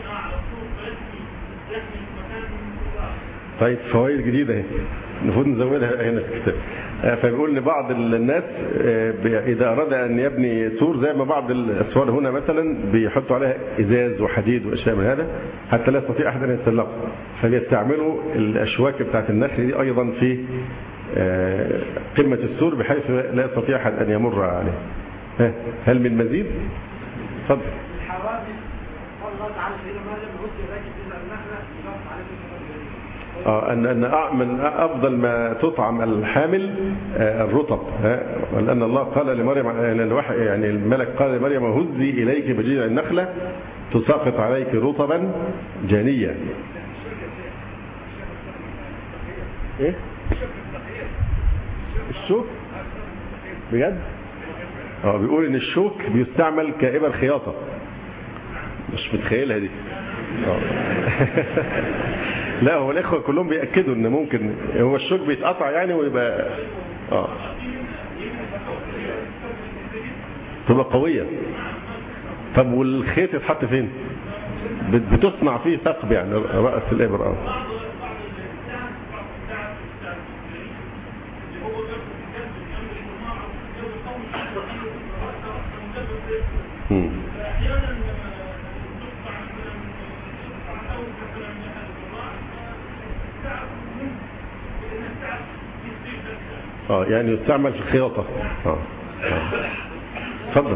Speaker 3: طيب فوائد جديدة اهي المفروض نزودها هنا في الكتاب. فبيقول لبعض الناس إذا أراد أن يبني سور زي ما بعض الأسوار هنا مثلا بيحطوا عليها إزاز وحديد وأشياء من هذا حتى لا يستطيع أحد أن يتسلقه، فبيستعملوا الأشواك بتاعت النخل دي أيضا في قمة السور بحيث لا يستطيع أحد أن يمر عليه. هل من مزيد؟ تفضل. أن من أفضل ما تطعم الحامل الرطب، لأن الله قال لمريم يعني الملك قال لمريم هزي إليك بجذع النخلة تساقط عليك رطبا جانيا. إيه؟ الشوك بجد؟ بيقول إن الشوك بيستعمل كإبر خياطة. مش متخيلها دي. لا هو الإخوة كلهم بيأكدوا إن ممكن هو الشوك بيتقطع يعني ويبقى تبقى قوية. طب والخيط يتحط فين؟ بتصنع فيه ثقب يعني رأس الإبر. يعني يستعمل في الخياطة. تفضل.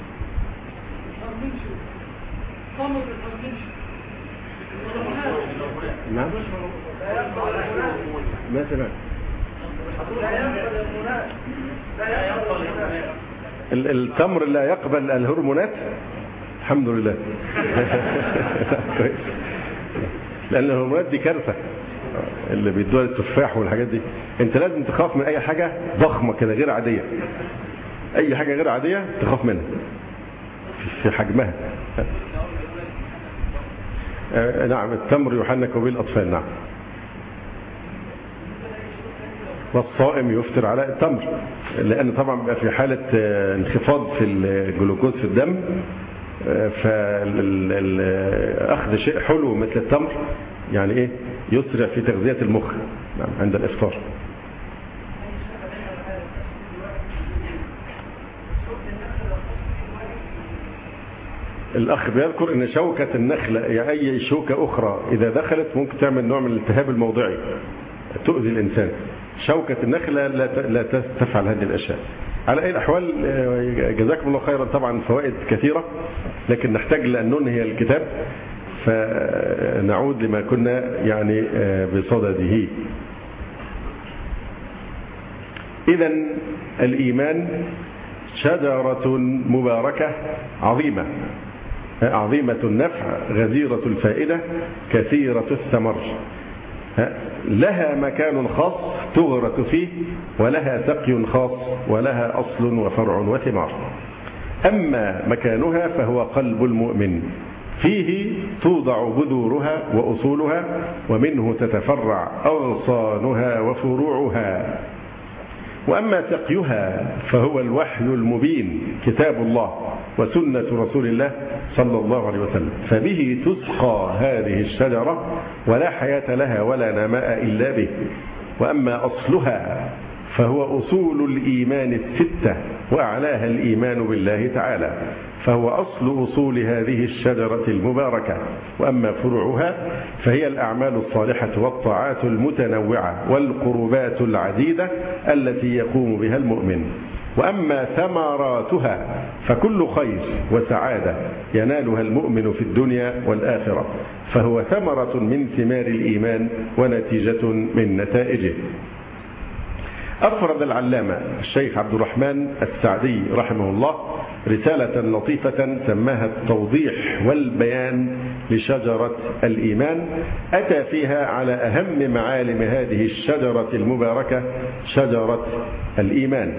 Speaker 3: نعم مثلا التمر لا يقبل الهرمونات. الحمد لله. لأن الهرمونات دي كارثة اللي بيدوها التفاح والحاجات دي. انت لازم تخاف من اي حاجة ضخمة كده غير عادية. اي حاجة غير عادية تخاف منها في حجمها. نعم التمر يحنك به الأطفال. نعم والصائم يفطر على التمر لأن طبعا بقى في حالة انخفاض في الجلوكوز في الدم، فأخذ شيء حلو مثل التمر يعني ايه يسرع في تغذية المخ عند الإفطار. الأخ بيذكر أن شوكة النخلة يعني أي شوكة أخرى إذا دخلت ممكن تعمل نوع من الالتهاب الموضعي تؤذي الإنسان. شوكة النخلة لا تفعل هذه الأشياء. على أي الأحوال جزاكم الله خيرا. طبعا فوائد كثيرة لكن نحتاج لأن ننهي الكتاب فنعود لما كنا يعني بصدده. إذن الإيمان شجرة مباركة عظيمة عظيمة النفع غزيرة الفائدة كثيرة الثمر، لها مكان خاص تغرس فيه ولها سقي خاص ولها أصل وفرع وثمار. أما مكانها فهو قلب المؤمن، فيه توضع بذورها وأصولها ومنه تتفرع أغصانها وفروعها. وأما سقيها فهو الوحي المبين كتاب الله وسنة رسول الله صلى الله عليه وسلم، فبه تسقى هذه الشجرة ولا حياة لها ولا نماء إلا به. وأما أصلها فهو أصول الإيمان الستة وأعلاها الإيمان بالله تعالى، فهو أصل أصول هذه الشجرة المباركة. وأما فروعها فهي الأعمال الصالحة والطاعات المتنوعة والقربات العديدة التي يقوم بها المؤمن. وأما ثمراتها فكل خير وسعادة ينالها المؤمن في الدنيا والآخرة، فهو ثمرة من ثمار الإيمان ونتيجة من نتائجه. أفرد العلامة الشيخ عبد الرحمن السعدي رحمه الله رسالة لطيفة سماها التوضيح والبيان لشجرة الإيمان، أتى فيها على أهم معالم هذه الشجرة المباركة شجرة الإيمان.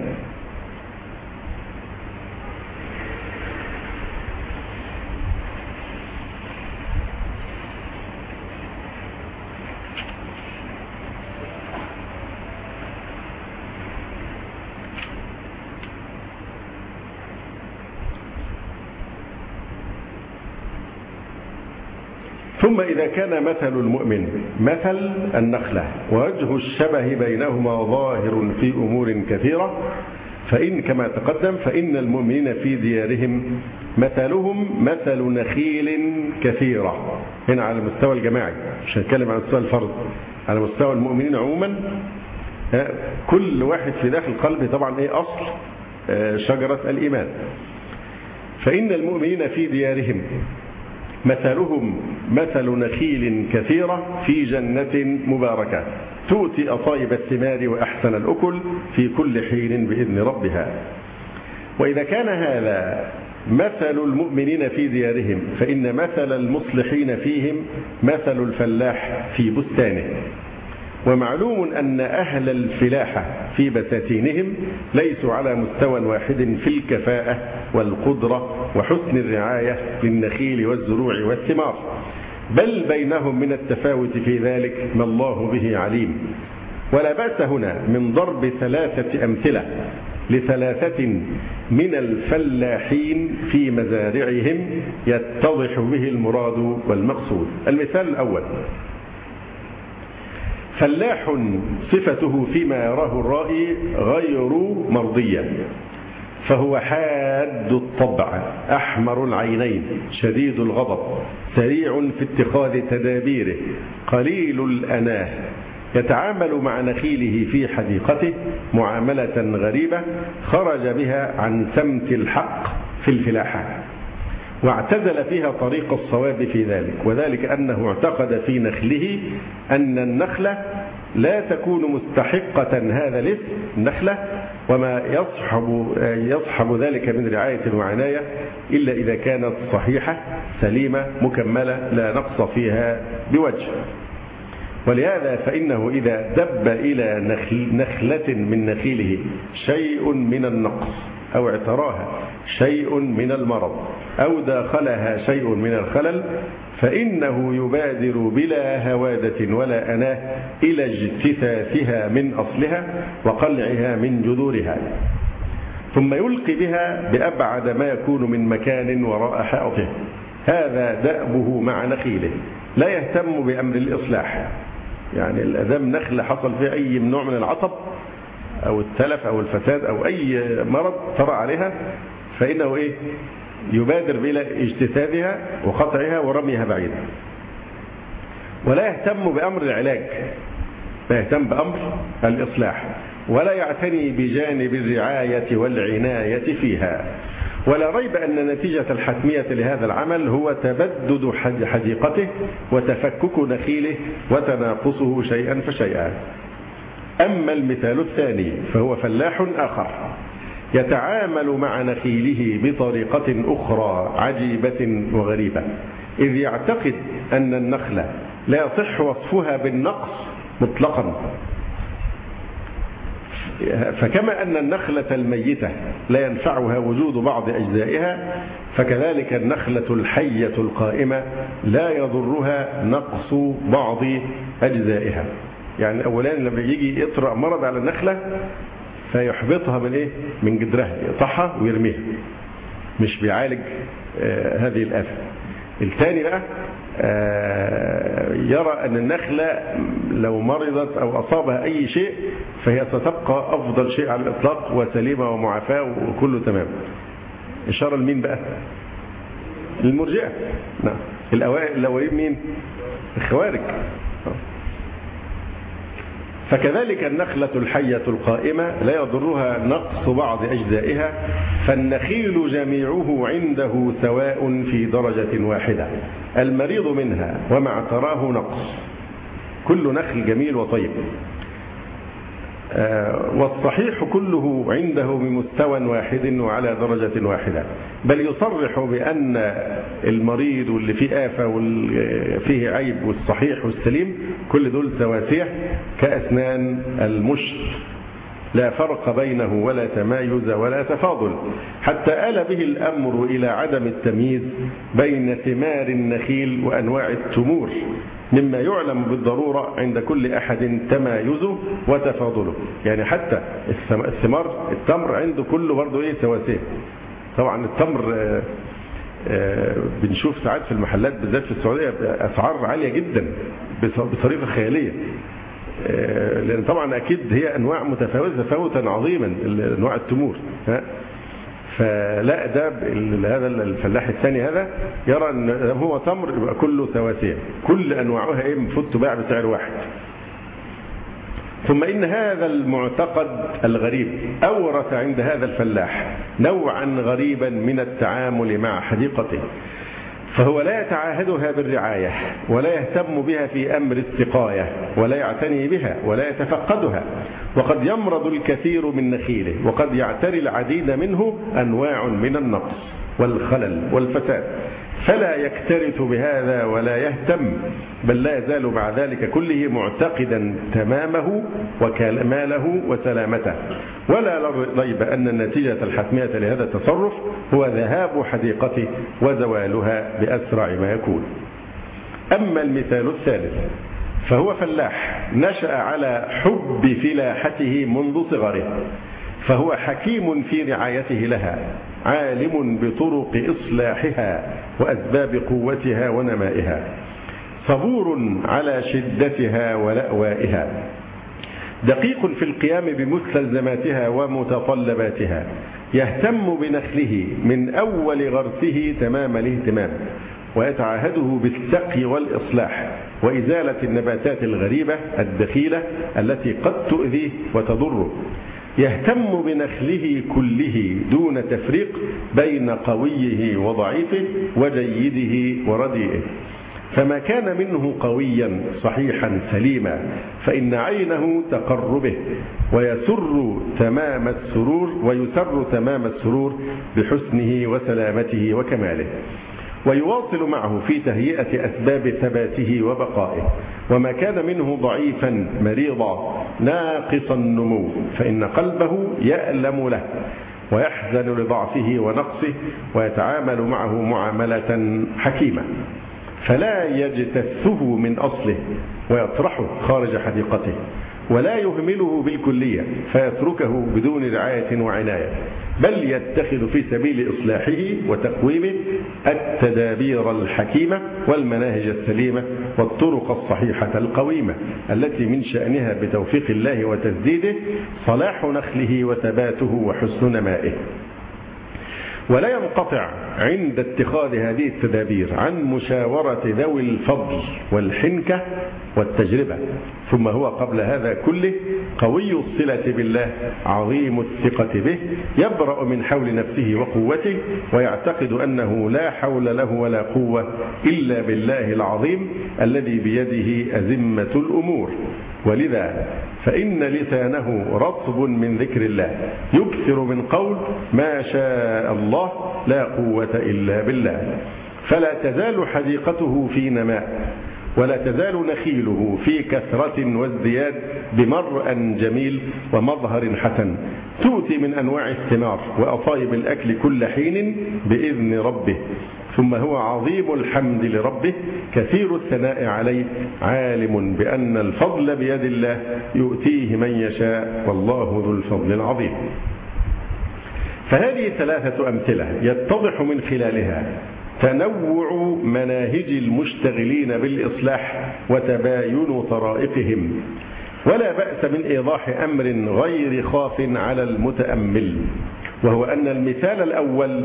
Speaker 3: ثم إذا كان مثل المؤمن مثل النخلة ووجه الشبه بينهما ظاهر في أمور كثيرة، فإن كما تقدم فإن المؤمنين في ديارهم مثلهم مثل نخيل كثيرة. هنا على المستوى الجماعي، مش هنتكلم عن مستوى الفرد، على مستوى المؤمنين عموما. كل واحد في داخل قلبه طبعا أصل شجرة الإيمان. فإن المؤمنين في ديارهم مثلهم مثل نخيل كثيرة في جنة مباركة تؤتي أطايب الثمار وأحسن الأكل في كل حين بإذن ربها. وإذا كان هذا مثل المؤمنين في ديارهم فإن مثل المصلحين فيهم مثل الفلاح في بستانه. ومعلوم أن أهل الفلاحة في بساتينهم ليسوا على مستوى واحد في الكفاءة والقدرة وحسن الرعاية للنخيل والزروع والثمار، بل بينهم من التفاوت في ذلك ما الله به عليم. ولا بأس هنا من ضرب 3 أمثلة ل3 من الفلاحين في مزارعهم يتضح به المراد والمقصود. المثال الأول: فلاح صفته فيما يراه الرائي غير مرضية، فهو حاد الطبع أحمر العينين شديد الغضب سريع في اتخاذ تدابيره قليل الأناه، يتعامل مع نخيله في حديقته معاملة غريبة خرج بها عن سمت الحق في الفلاحة، واعتزل فيها طريق الصواب في ذلك، وذلك أنه اعتقد في نخله أن النخلة لا تكون مستحقة هذا الاسم النخلة وما يصحب ذلك من رعاية وعناية إلا إذا كانت صحيحة سليمة مكملة لا نقص فيها بوجه. ولهذا فإنه إذا دب إلى نخلة من نخيله شيء من النقص أو اعتراها شيء من المرض أو داخلها شيء من الخلل فإنه يبادر بلا هوادة ولا أناه إلى اجتثاثها من أصلها وقلعها من جذورها، ثم يلقي بها بأبعد ما يكون من مكان وراء حائطه. هذا دأبه مع نخيله، لا يهتم بأمر الإصلاح. يعني الأذام نخلة حصل فيها أي نوع من العطب أو التلف أو الفساد أو أي مرض طرأ عليها فإنه يبادر بلا اجتثاثها وقطعها ورميها بعيدا، ولا يهتم بأمر العلاج، لا يهتم بأمر الإصلاح، ولا يعتني بجانب الرعاية والعناية فيها. ولا ريب أن نتيجة الحتمية لهذا العمل هو تبدد حديقته وتفكك نخيله وتناقصه شيئا فشيئا. أما المثال الثاني فهو فلاح آخر يتعامل مع نخيله بطريقة أخرى عجيبة وغريبة، إذ يعتقد أن النخلة لا يصح وصفها بالنقص مطلقا، فكما أن النخلة الميتة لا ينفعها وجود بعض أجزائها فكذلك النخلة الحية القائمة لا يضرها نقص بعض أجزائها. يعني أولا لما يجي يطرأ مرض على النخلة فيحبطها من جدرها، يقطعها ويرميها، مش بيعالج هذه الآفة. الثاني بقى يرى أن النخلة لو مرضت أو أصابها أي شيء فهي ستبقى أفضل شيء على الإطلاق وسليمة ومعافاة وكله تمام. إشارة لمين بقى؟ المرجئة. نعم. الأولين مين؟ الخوارج. فكذلك النخلة الحية القائمة لا يضرها نقص بعض أجزائها، فالنخيل جميعه عنده سواء في درجة واحدة، المريض منها وما اعتراه نقص، كل نخل جميل وطيب، والصحيح كله عنده بمستوى واحد وعلى درجة واحدة، بل يصرح بأن المريض واللي فيه آفة واللي فيه عيب والصحيح والسليم كل دول سواسية كأسنان المشط، لا فرق بينه ولا تمايز ولا تفاضل، حتى آل به الأمر إلى عدم التمييز بين ثمار النخيل وأنواع التمور، مما يعلم بالضرورة عند كل أحد تمايزه وتفاضله. يعني حتى الثمار التمر عنده كله برضه سواسية. طبعا التمر بنشوف ساعات في المحلات بالذات في السعودية أسعار عالية جدا بطريقة خيالية، لأن طبعا أكيد هي أنواع متفاوتة تفاوتا عظيما أنواع التمور. فلا ده هذا الفلاح الثاني هذا يرى أن هو تمر يبقى كله سواسية، كل أنواعها المفروض تباع بسعر واحد. ثم إن هذا المعتقد الغريب أورث عند هذا الفلاح نوعا غريبا من التعامل مع حديقته، فهو لا يتعاهدها بالرعاية ولا يهتم بها في أمر السقاية ولا يعتني بها ولا يتفقدها، وقد يمرض الكثير من نخيله وقد يعتري العديد منه أنواع من النقص والخلل والفساد، فلا يكترث بهذا ولا يهتم، بل لا يزال مع ذلك كله معتقدا تمامه وكماله وسلامته، ولا ريب أن النتيجة الحتمية لهذا التصرف هو ذهاب حديقته وزوالها بأسرع ما يكون. أما المثال الثالث فهو فلاح نشأ على حب فلاحته منذ صغره، فهو حكيم في رعايته لها، عالم بطرق إصلاحها وأسباب قوتها ونمائها، صبور على شدتها ولأوائها، دقيق في القيام بمستلزماتها ومتطلباتها، يهتم بنخله من أول غرسه تمام الاهتمام، ويتعاهده بالسقي والإصلاح وإزالة النباتات الغريبة الدخيلة التي قد تؤذيه وتضره، يهتم بنخله كله دون تفريق بين قويه وضعيفه وجيده ورديئه، فما كان منه قويا صحيحا سليما فإن عينه تقر به ويسر تمام السرور بحسنه وسلامته وكماله، ويواصل معه في تهيئة أسباب ثباته وبقائه، وما كان منه ضعيفا مريضا ناقص النمو فإن قلبه يألم له ويحزن لضعفه ونقصه ويتعامل معه معاملة حكيمة، فلا يجتثه من أصله ويطرحه خارج حديقته، ولا يهمله بالكلية فيتركه بدون رعاية وعناية، بل يتخذ في سبيل إصلاحه وتقويمه التدابير الحكيمة والمناهج السليمة والطرق الصحيحة القويمة التي من شأنها بتوفيق الله وتسديده صلاح نخله وثباته وحسن نمائه. ولا ينقطع عند اتخاذ هذه التدابير عن مشاورة ذوي الفضل والحنكة والتجربة، ثم هو قبل هذا كله قوي الصلة بالله عظيم الثقة به، يبرأ من حول نفسه وقوته ويعتقد أنه لا حول له ولا قوة إلا بالله العظيم الذي بيده أزمة الأمور، ولذا فإن لسانه رطب من ذكر الله يكثر من قول ما شاء الله لا قوة إلا بالله، فلا تزال حديقته في نماء ولا تزال نخيله في كثرة وازدياد بمرأ جميل ومظهر حسن، تؤتي من أنواع الثمار وأطايب الأكل كل حين بإذن ربه، ثم هو عظيم الحمد لربه كثير الثناء عليه، عالم بأن الفضل بيد الله يؤتيه من يشاء والله ذو الفضل العظيم. فهذه ثلاثة أمثلة يتضح من خلالها تنوع مناهج المشتغلين بالإصلاح وتباين طرائقهم، ولا بأس من إيضاح أمر غير خاف على المتأمل، وهو أن المثال الأول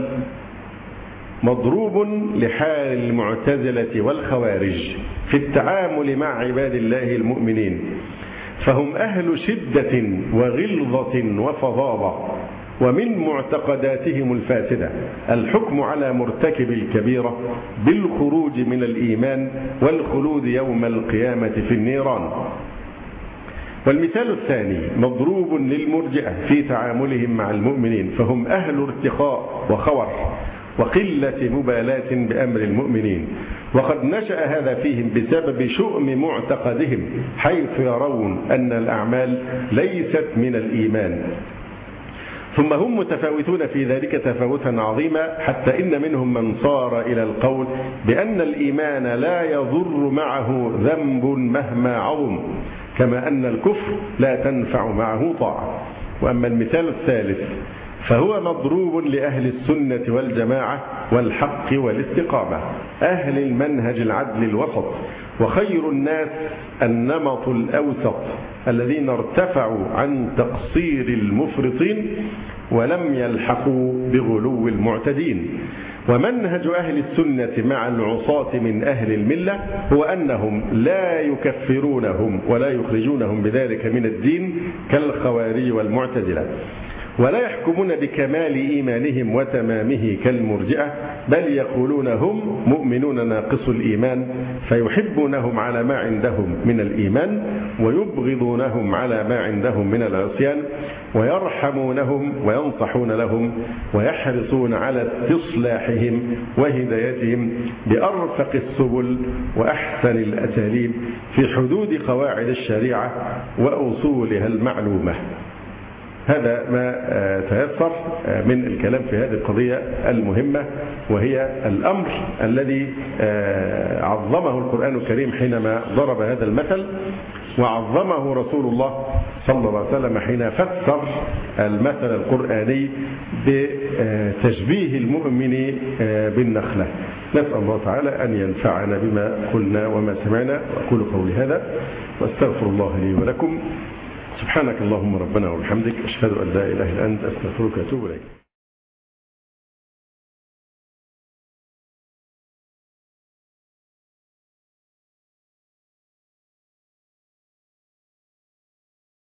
Speaker 3: مضروب لحال المعتزلة والخوارج في التعامل مع عباد الله المؤمنين، فهم أهل شدة وغلظة وفظاظة، ومن معتقداتهم الفاسدة الحكم على مرتكب الكبيرة بالخروج من الإيمان والخلود يوم القيامة في النيران. والمثال الثاني مضروب للمرجئة في تعاملهم مع المؤمنين، فهم أهل ارتخاء وخور وقلة مبالاة بأمر المؤمنين، وقد نشأ هذا فيهم بسبب شؤم معتقدهم حيث يرون أن الأعمال ليست من الإيمان، ثم هم متفاوتون في ذلك تفاوتا عظيما، حتى إن منهم من صار إلى القول بأن الإيمان لا يضر معه ذنب مهما عظم، كما أن الكفر لا تنفع معه طاعة. وأما المثال الثالث فهو مضروب لأهل السنة والجماعة والحق والاستقامة، أهل المنهج العدل الوسط، وخير الناس النمط الأوسط الذين ارتفعوا عن تقصير المفرطين ولم يلحقوا بغلو المعتدين. ومنهج أهل السنة مع العصاة من أهل الملة هو أنهم لا يكفرونهم ولا يخرجونهم بذلك من الدين كالخوارج والمعتزلة، ولا يحكمون بكمال إيمانهم وتمامه كالمرجئة، بل يقولون هم مؤمنون ناقص الإيمان فيحبونهم على ما عندهم من الإيمان ويبغضونهم على ما عندهم من العصيان، ويرحمونهم وينصحون لهم ويحرصون على استصلاحهم وهدايتهم بأرفق السبل وأحسن الأساليب في حدود قواعد الشريعة وأصولها المعلومة. هذا ما تيسر من الكلام في هذه القضية المهمة، وهي الأمر الذي عظمه القرآن الكريم حينما ضرب هذا المثل، وعظمه رسول الله صلى الله عليه وسلم حين فسر المثل القرآني بتشبيه المؤمن بالنخلة. نسأل الله تعالى أن ينفعنا بما قلنا وما سمعنا، وأقول قولي هذا وأستغفر الله لي ولكم. سبحانك اللهم ربنا وبحمدك، أشهد أن لا إله إلا أنت، أستغفرك وأتوب إليك.